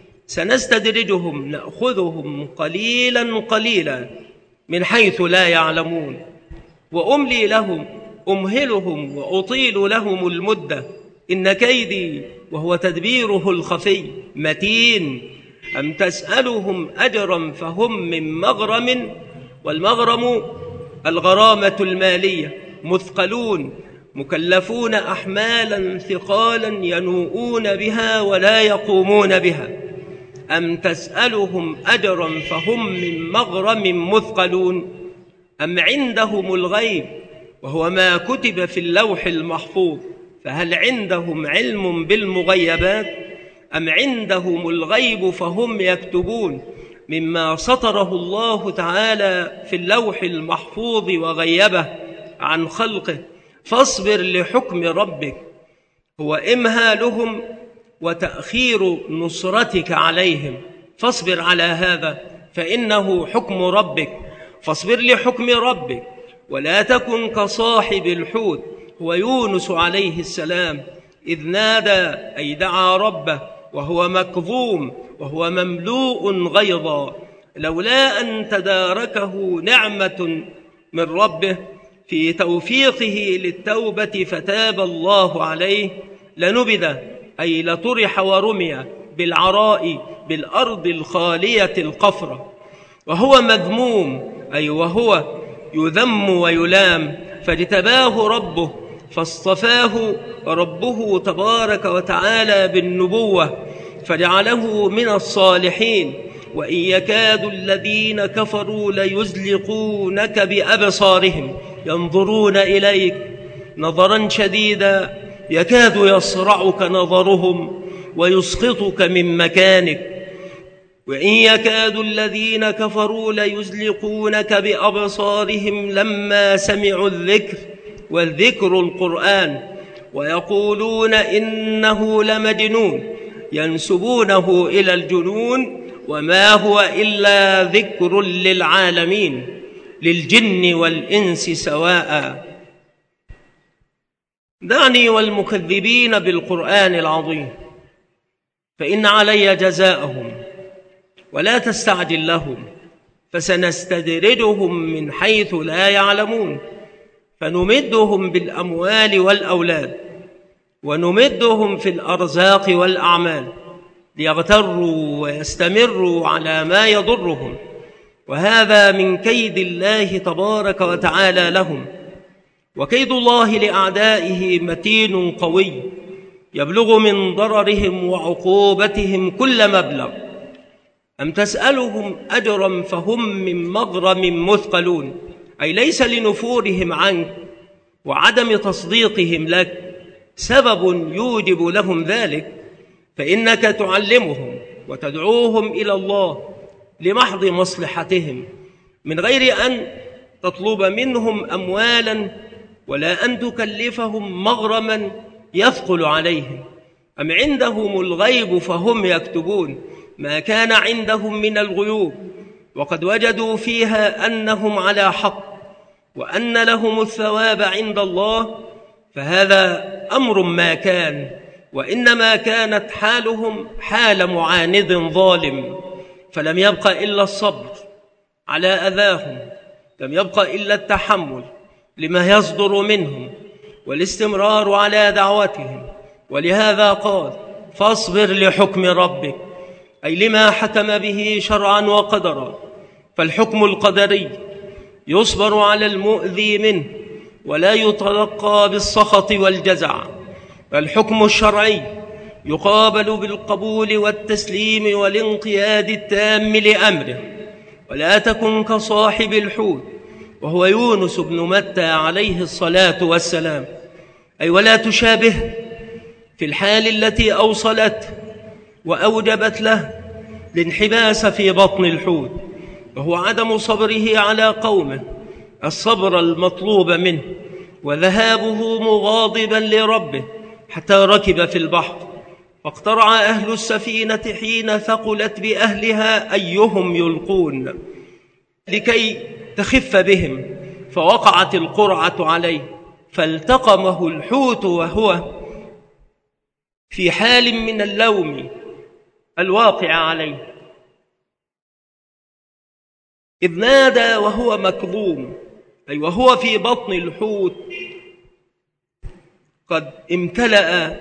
سنستدرجهم نأخذهم قليلا قليلا من حيث لا يعلمون، وأملي لهم أمهلهم وأطيل لهم المدة، إن كيدي وهو تدبيره الخفي متين. أم تسألهم أجرا فهم من مغرم، والمغرم الغرامة المالية، مثقلون مكلفون أحمالا ثقالا ينوؤون بها ولا يقومون بها. أم تسألهم أجرا فهم من مغرم مثقلون، أم عندهم الغيب وهو ما كتب في اللوح المحفوظ فهل عندهم علم بالمغيبات، أم عندهم الغيب فهم يكتبون مما سطره الله تعالى في اللوح المحفوظ وغيبه عن خلقه. فاصبر لحكم ربك هو إمهالهم وتأخير نصرتك عليهم، فاصبر على هذا فإنه حكم ربك. فاصبر لحكم ربك ولا تكن كصاحب الحوت هو يونس عليه السلام إذ نادى أي دعا ربه وهو مكظوم وهو مملوء غيظا، لولا أن تداركه نعمة من ربه في توفيقه للتوبة فتاب الله عليه لنبذ أي لطرح ورمي بالعراء بالأرض الخالية القفرة، وهو مذموم أي وهو يذم ويلام، فاجتباه ربه فاصطفاه ربه تبارك وتعالى بالنبوة فجعله من الصالحين. وإن يكاد الذين كفروا ليزلقونك بأبصارهم ينظرون إليك نظرا شديدا يكاد يصرعك نظرهم ويسقطك من مكانك. وإن يكاد الذين كفروا ليزلقونك بأبصارهم لما سمعوا الذكر، والذكر القرآن، ويقولون إنه لمجنون ينسبونه إلى الجنون وما هو إلا ذكر للعالمين للجن والإنس سواء. دعني والمكذبين بالقرآن العظيم فإن علي جزاءهم ولا تستعجل لهم فسنستدرجهم من حيث لا يعلمون فنمدهم بالأموال والأولاد ونمدهم في الأرزاق والأعمال ليغتروا ويستمروا على ما يضرهم وهذا من كيد الله تبارك وتعالى لهم. وكيد الله لأعدائه متين قوي يبلغ من ضررهم وعقوبتهم كل مبلغ. أم تسألهم أجرا فهم من مغرم مثقلون، أي ليس لنفورهم عنك وعدم تصديقهم لك سبب يوجب لهم ذلك، فإنك تعلمهم وتدعوهم إلى الله لمحض مصلحتهم من غير أن تطلب منهم أموالا ولا أن تكلفهم مغرما يثقل عليهم. أم عندهم الغيب فهم يكتبون ما كان عندهم من الغيوب وقد وجدوا فيها أنهم على حق وأن لهم الثواب عند الله، فهذا أمر ما كان، وإنما كانت حالهم حال معاند ظالم، فلم يبق إلا الصبر على أذاهم، لم يبق إلا التحمل لما يصدر منهم والاستمرار على دعوتهم. ولهذا قال فاصبر لحكم ربك، أي لما حكم به شرعا وقدرا. فالحكم القدري يصبر على المؤذي منه ولا يتلقى بالسخط والجزع، فالحكم الشرعي يقابل بالقبول والتسليم والانقياد التام لأمره. ولا تكن كصاحب الحوت وهو يونس بن متى عليه الصلاة والسلام، أي ولا تشابه في الحال التي أوصلته وأوجبت له الانحباس في بطن الحوت، وهو عدم صبره على قومه الصبر المطلوب منه، وذهابه مغاضبا لربه حتى ركب في البحر، فاقترع أهل السفينة حين ثقلت بأهلها أيهم يلقون لكي تخف بهم، فوقعت القرعة عليه فالتقمه الحوت وهو في حال من اللوم الواقع عليه، إذ نادى وهو مكظوم، أي وهو في بطن الحوت قد امتلأ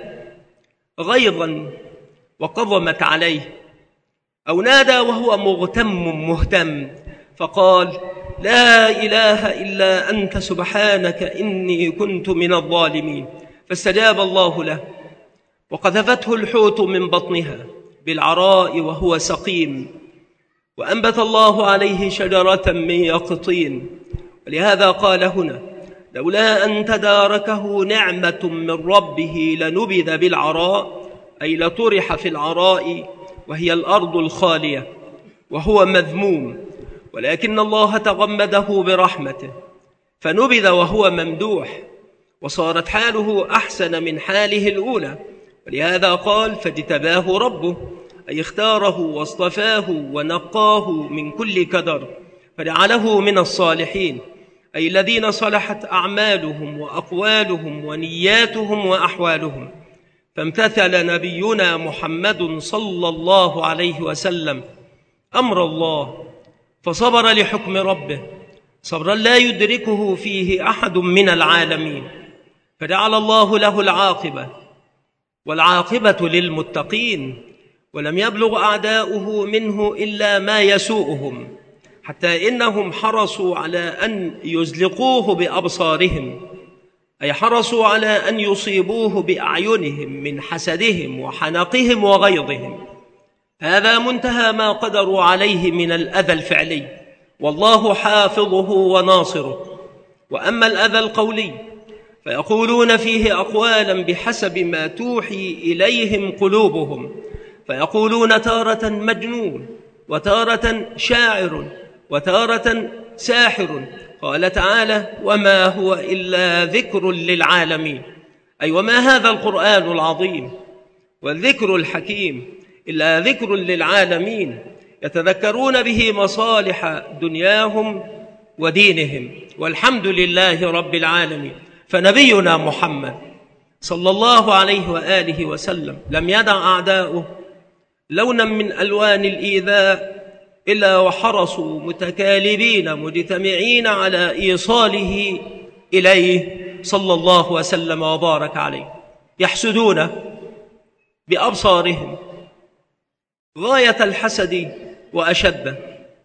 غيظا وقضمت عليه، أو نادى وهو مهتم فقال لا إله إلا أنت سبحانك إني كنت من الظالمين، فاستجاب الله له وقذفته الحوت من بطنها بالعراء وهو سقيم، وأنبت الله عليه شجرة من يقطين. ولهذا قال هنا لولا أن تداركه نعمة من ربه لنبذ بالعراء، أي لطرح في العراء وهي الأرض الخالية وهو مذموم، ولكن الله تغمده برحمته فنبذ وهو ممدوح، وصارت حاله أحسن من حاله الأولى. ولهذا قال فاجتباه ربه، أي اختاره واصطفاه ونقاه من كل كدر فجعله من الصالحين، أي الذين صلحت أعمالهم وأقوالهم ونياتهم وأحوالهم. فامتثل نبينا محمد صلى الله عليه وسلم أمر الله فصبر لحكم ربه صبرا لا يدركه فيه أحد من العالمين، فجعل الله له العاقبة، والعاقبة للمتقين، ولم يبلغ أعداؤه منه إلا ما يسوءهم، حتى إنهم حرصوا على أن يزلقوه بأبصارهم، أي حرصوا على أن يصيبوه بأعينهم من حسدهم وحنقهم وغيظهم. هذا منتهى ما قدروا عليه من الأذى الفعلي، والله حافظه وناصره. وأما الأذى القولي فيقولون فيه أقوالا بحسب ما توحي إليهم قلوبهم، فيقولون تارة مجنون وتارة شاعر وتارة ساحر. قال تعالى وما هو إلا ذكر للعالمين، أي وما هذا القرآن العظيم والذكر الحكيم إلا ذكر للعالمين يتذكرون به مصالح دنياهم ودينهم، والحمد لله رب العالمين. فنبينا محمد صلى الله عليه وآله وسلم لم يدع أعداؤه لونا من ألوان الإيذاء إلا وحرصوا متكالبين مجتمعين على إيصاله إليه صلى الله وسلم وبارك عليه، يحسدونه بأبصارهم غاية الحسد وأشده،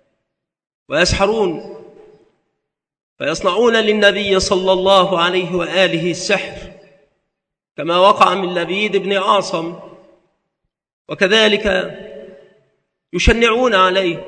ويسحرون فيصنعون للنبي صلى الله عليه وآله السحر كما وقع من لبيد بن عاصم، وكذلك يشنعون عليه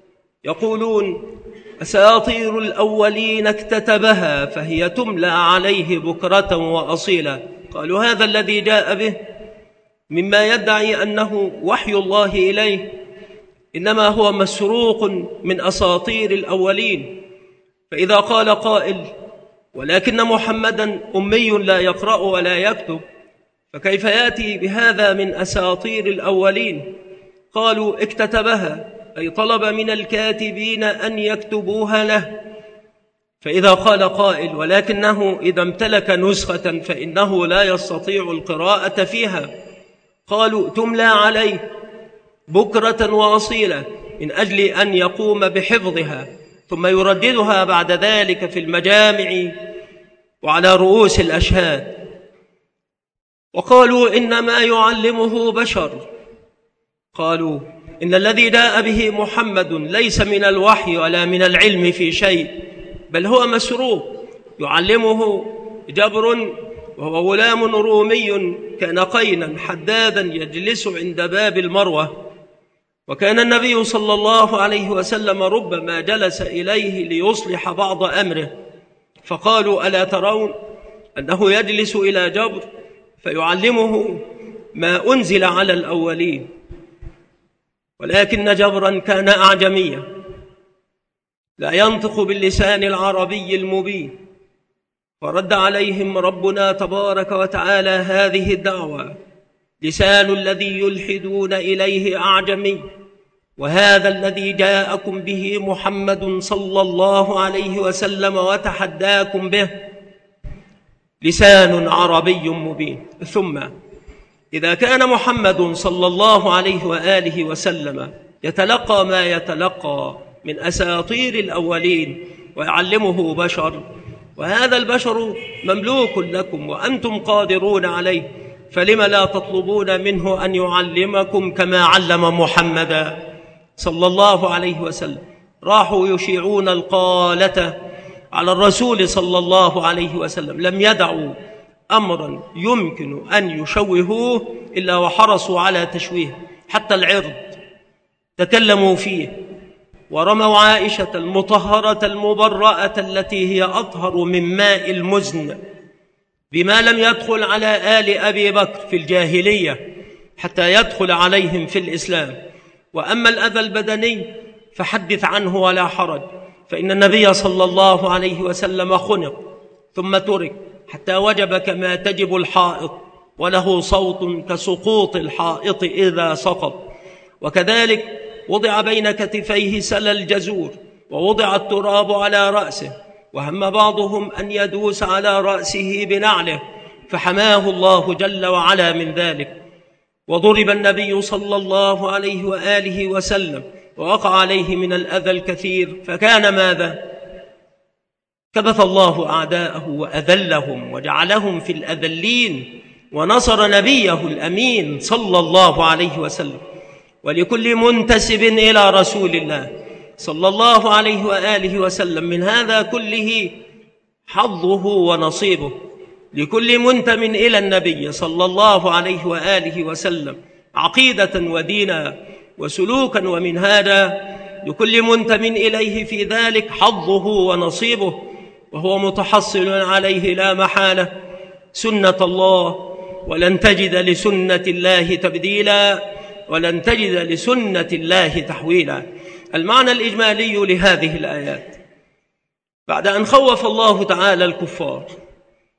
يقولون أساطير الأولين اكتتبها فهي تملى عليه بكرة وأصيلا. قالوا هذا الذي جاء به مما يدعي أنه وحي الله إليه إنما هو مسروق من أساطير الأولين. فإذا قال قائل ولكن محمدا أمي لا يقرأ ولا يكتب، فكيف يأتي بهذا من أساطير الأولين؟ قالوا اكتتبها أي طلب من الكاتبين أن يكتبوها له. فإذا قال قائل ولكنه إذا امتلك نسخة فإنه لا يستطيع القراءة فيها، قالوا تملى عليه بكرة وأصيلة من أجل أن يقوم بحفظها ثم يرددها بعد ذلك في المجامع وعلى رؤوس الأشهاد. وقالوا إنما يعلمه بشر. قالوا إن الذي جاء به محمد ليس من الوحي ولا من العلم في شيء، بل هو مسروق يعلمه جبر، وهو غلام رومي كان قينا حدادا يجلس عند باب المروة، وكان النبي صلى الله عليه وسلم ربما جلس إليه ليصلح بعض أمره، فقالوا ألا ترون أنه يجلس إلى جبر فيعلمه ما أنزل على الأولين؟ ولكن جبرا كان أعجميا لا ينطق باللسان العربي المبين، فرد عليهم ربنا تبارك وتعالى هذه الدعوة: لسان الذي يلحدون إليه أعجمي، وهذا الذي جاءكم به محمد صلى الله عليه وسلم وتحداكم به لسان عربي مبين. ثم إذا كان محمد صلى الله عليه وآله وسلم يتلقى ما يتلقى من أساطير الأولين ويعلمه بشر، وهذا البشر مملوك لكم وأنتم قادرون عليه، فلم لا تطلبون منه أن يعلمكم كما علم محمدا صلى الله عليه وسلم؟ راحوا يشيعون القالة على الرسول صلى الله عليه وسلم، لم يدعوا أمرا يمكن أن يشوهوه إلا وحرصوا على تشويه، حتى العرض تكلموا فيه، ورموا عائشة المطهرة المبرأة التي هي أطهر من ماء المزن بما لم يدخل على آل أبي بكر في الجاهلية حتى يدخل عليهم في الإسلام. وأما الأذى البدني فحدث عنه ولا حرج، فإن النبي صلى الله عليه وسلم خنق ثم ترك حتى وجب كما تجب الحائط، وله صوت كسقوط الحائط إذا سقط، وكذلك وضع بين كتفيه سل الجزور، ووضع التراب على رأسه، وهم بعضهم أن يدوس على رأسه بنعله فحماه الله جل وعلا من ذلك. وضرب النبي صلى الله عليه وآله وسلم ووقع عليه من الأذى الكثير، فكان ماذا؟ كبث الله أعداءه وأذلهم وجعلهم في الأذلين، ونصر نبيه الأمين صلى الله عليه وسلم. ولكل منتسب إلى رسول الله صلى الله عليه وآله وسلم من هذا كله حظه ونصيبه، لكل منتم إلى النبي صلى الله عليه وآله وسلم عقيدة ودينا وسلوكا ومنهاجا، لكل منتم إليه في ذلك حظه ونصيبه، وهو متحصل عليه لا محالة. سنة الله، ولن تجد لسنة الله تبديلا، ولن تجد لسنة الله تحويلا. المعنى الإجمالي لهذه الآيات: بعد أن خوف الله تعالى الكفار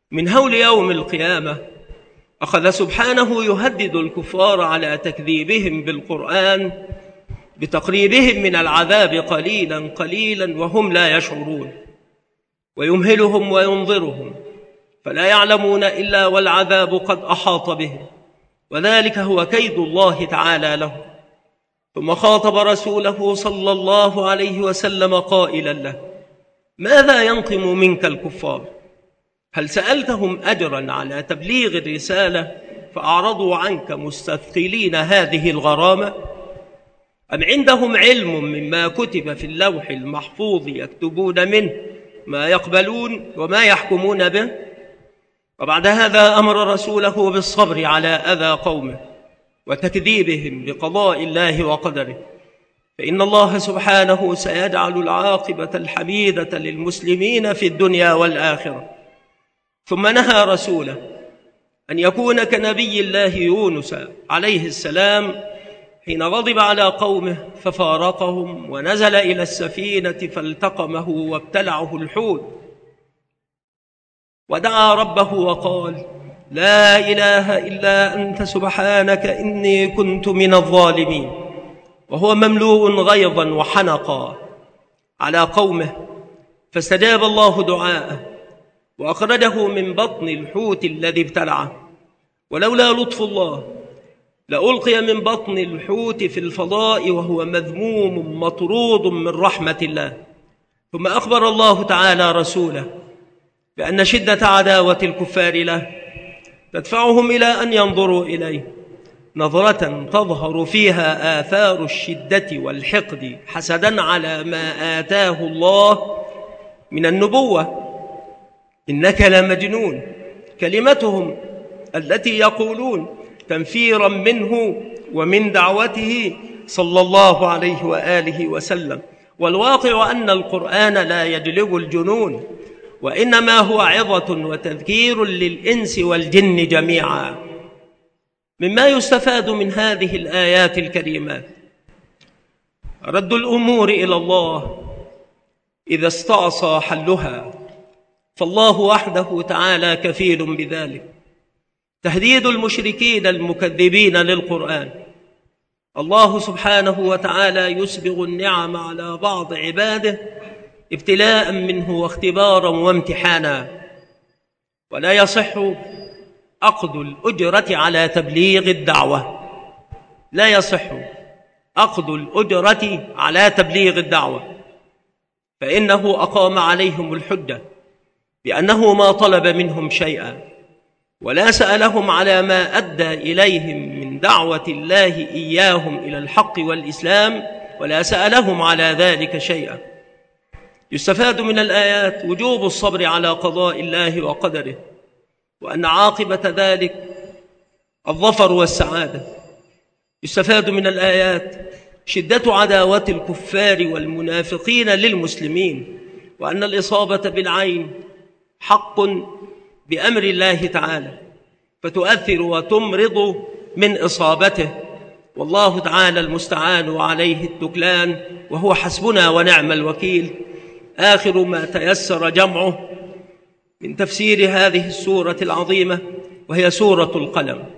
من هول يوم القيامة أخذ سبحانه يهدد الكفار على تكذيبهم بالقرآن بتقريبهم من العذاب قليلا قليلا وهم لا يشعرون، ويمهلهم وينظرهم فلا يعلمون إلا والعذاب قد أحاط بهم، وذلك هو كيد الله تعالى لهم. ثم خاطب رسوله صلى الله عليه وسلم قائلا له: ماذا ينقم منك الكفار؟ هل سألتهم أجرا على تبليغ الرسالة فأعرضوا عنك مستثقلين هذه الغرامة؟ أم عندهم علم مما كتب في اللوح المحفوظ يكتبون منه ما يقبلون وما يحكمون به؟ وبعد هذا أمر رسوله بالصبر على أذى قومه وتكذيبهم بقضاء الله وقدره، فإن الله سبحانه سيجعل العاقبة الحميدة للمسلمين في الدنيا والآخرة. ثم نهى رسوله أن يكون كنبي الله يونس عليه السلام حين غضب على قومه ففارقهم ونزل إلى السفينة فالتقمه وابتلعه الحوت، ودعا ربه وقال: لا إله إلا أنت سبحانك إني كنت من الظالمين، وهو مملوء غيظا وحنقا على قومه، فاستجاب الله دعاءه وأخرجه من بطن الحوت الذي ابتلعه. ولولا لطف الله لألقي من بطن الحوت في الفضاء وهو مذموم مطرود من رحمة الله. ثم أخبر الله تعالى رسوله بأن شدة عداوة الكفار له تدفعهم إلى أن ينظروا إليه نظرة تظهر فيها آثار الشدة والحقد حسدا على ما آتاه الله من النبوة. إنك لمجنون، كلمتهم التي يقولون تنفيرا منه ومن دعوته صلى الله عليه وآله وسلم. والواقع أن القرآن لا يجلب الجنون، وإنما هو عظة وتذكير للإنس والجن جميعا. مما يستفاد من هذه الآيات الكريمات رد الأمور إلى الله إذا استعصى حلها، فالله وحده تعالى كفيل بذلك. تهديد المشركين المكذبين للقرآن، الله سبحانه وتعالى يسبغ النعم على بعض عباده ابتلاء منه واختبارا وامتحانا، ولا يصح أخذ الأجرة على تبليغ الدعوة، لا يصح أخذ الأجرة على تبليغ الدعوة، فإنه أقام عليهم الحجة بأنه ما طلب منهم شيئا ولا سألهم على ما أدى إليهم من دعوة الله إياهم إلى الحق والإسلام، ولا سألهم على ذلك شيئا. يستفاد من الآيات وجوب الصبر على قضاء الله وقدره، وأن عاقبة ذلك الظفر والسعادة. يستفاد من الآيات شدة عداوة الكفار والمنافقين للمسلمين، وأن الإصابة بالعين حق بأمر الله تعالى فتؤثر وتمرض من إصابته، والله تعالى المستعان وعليه التكلان، وهو حسبنا ونعم الوكيل. آخر ما تيسر جمعه من تفسير هذه السورة العظيمة وهي سورة القلم.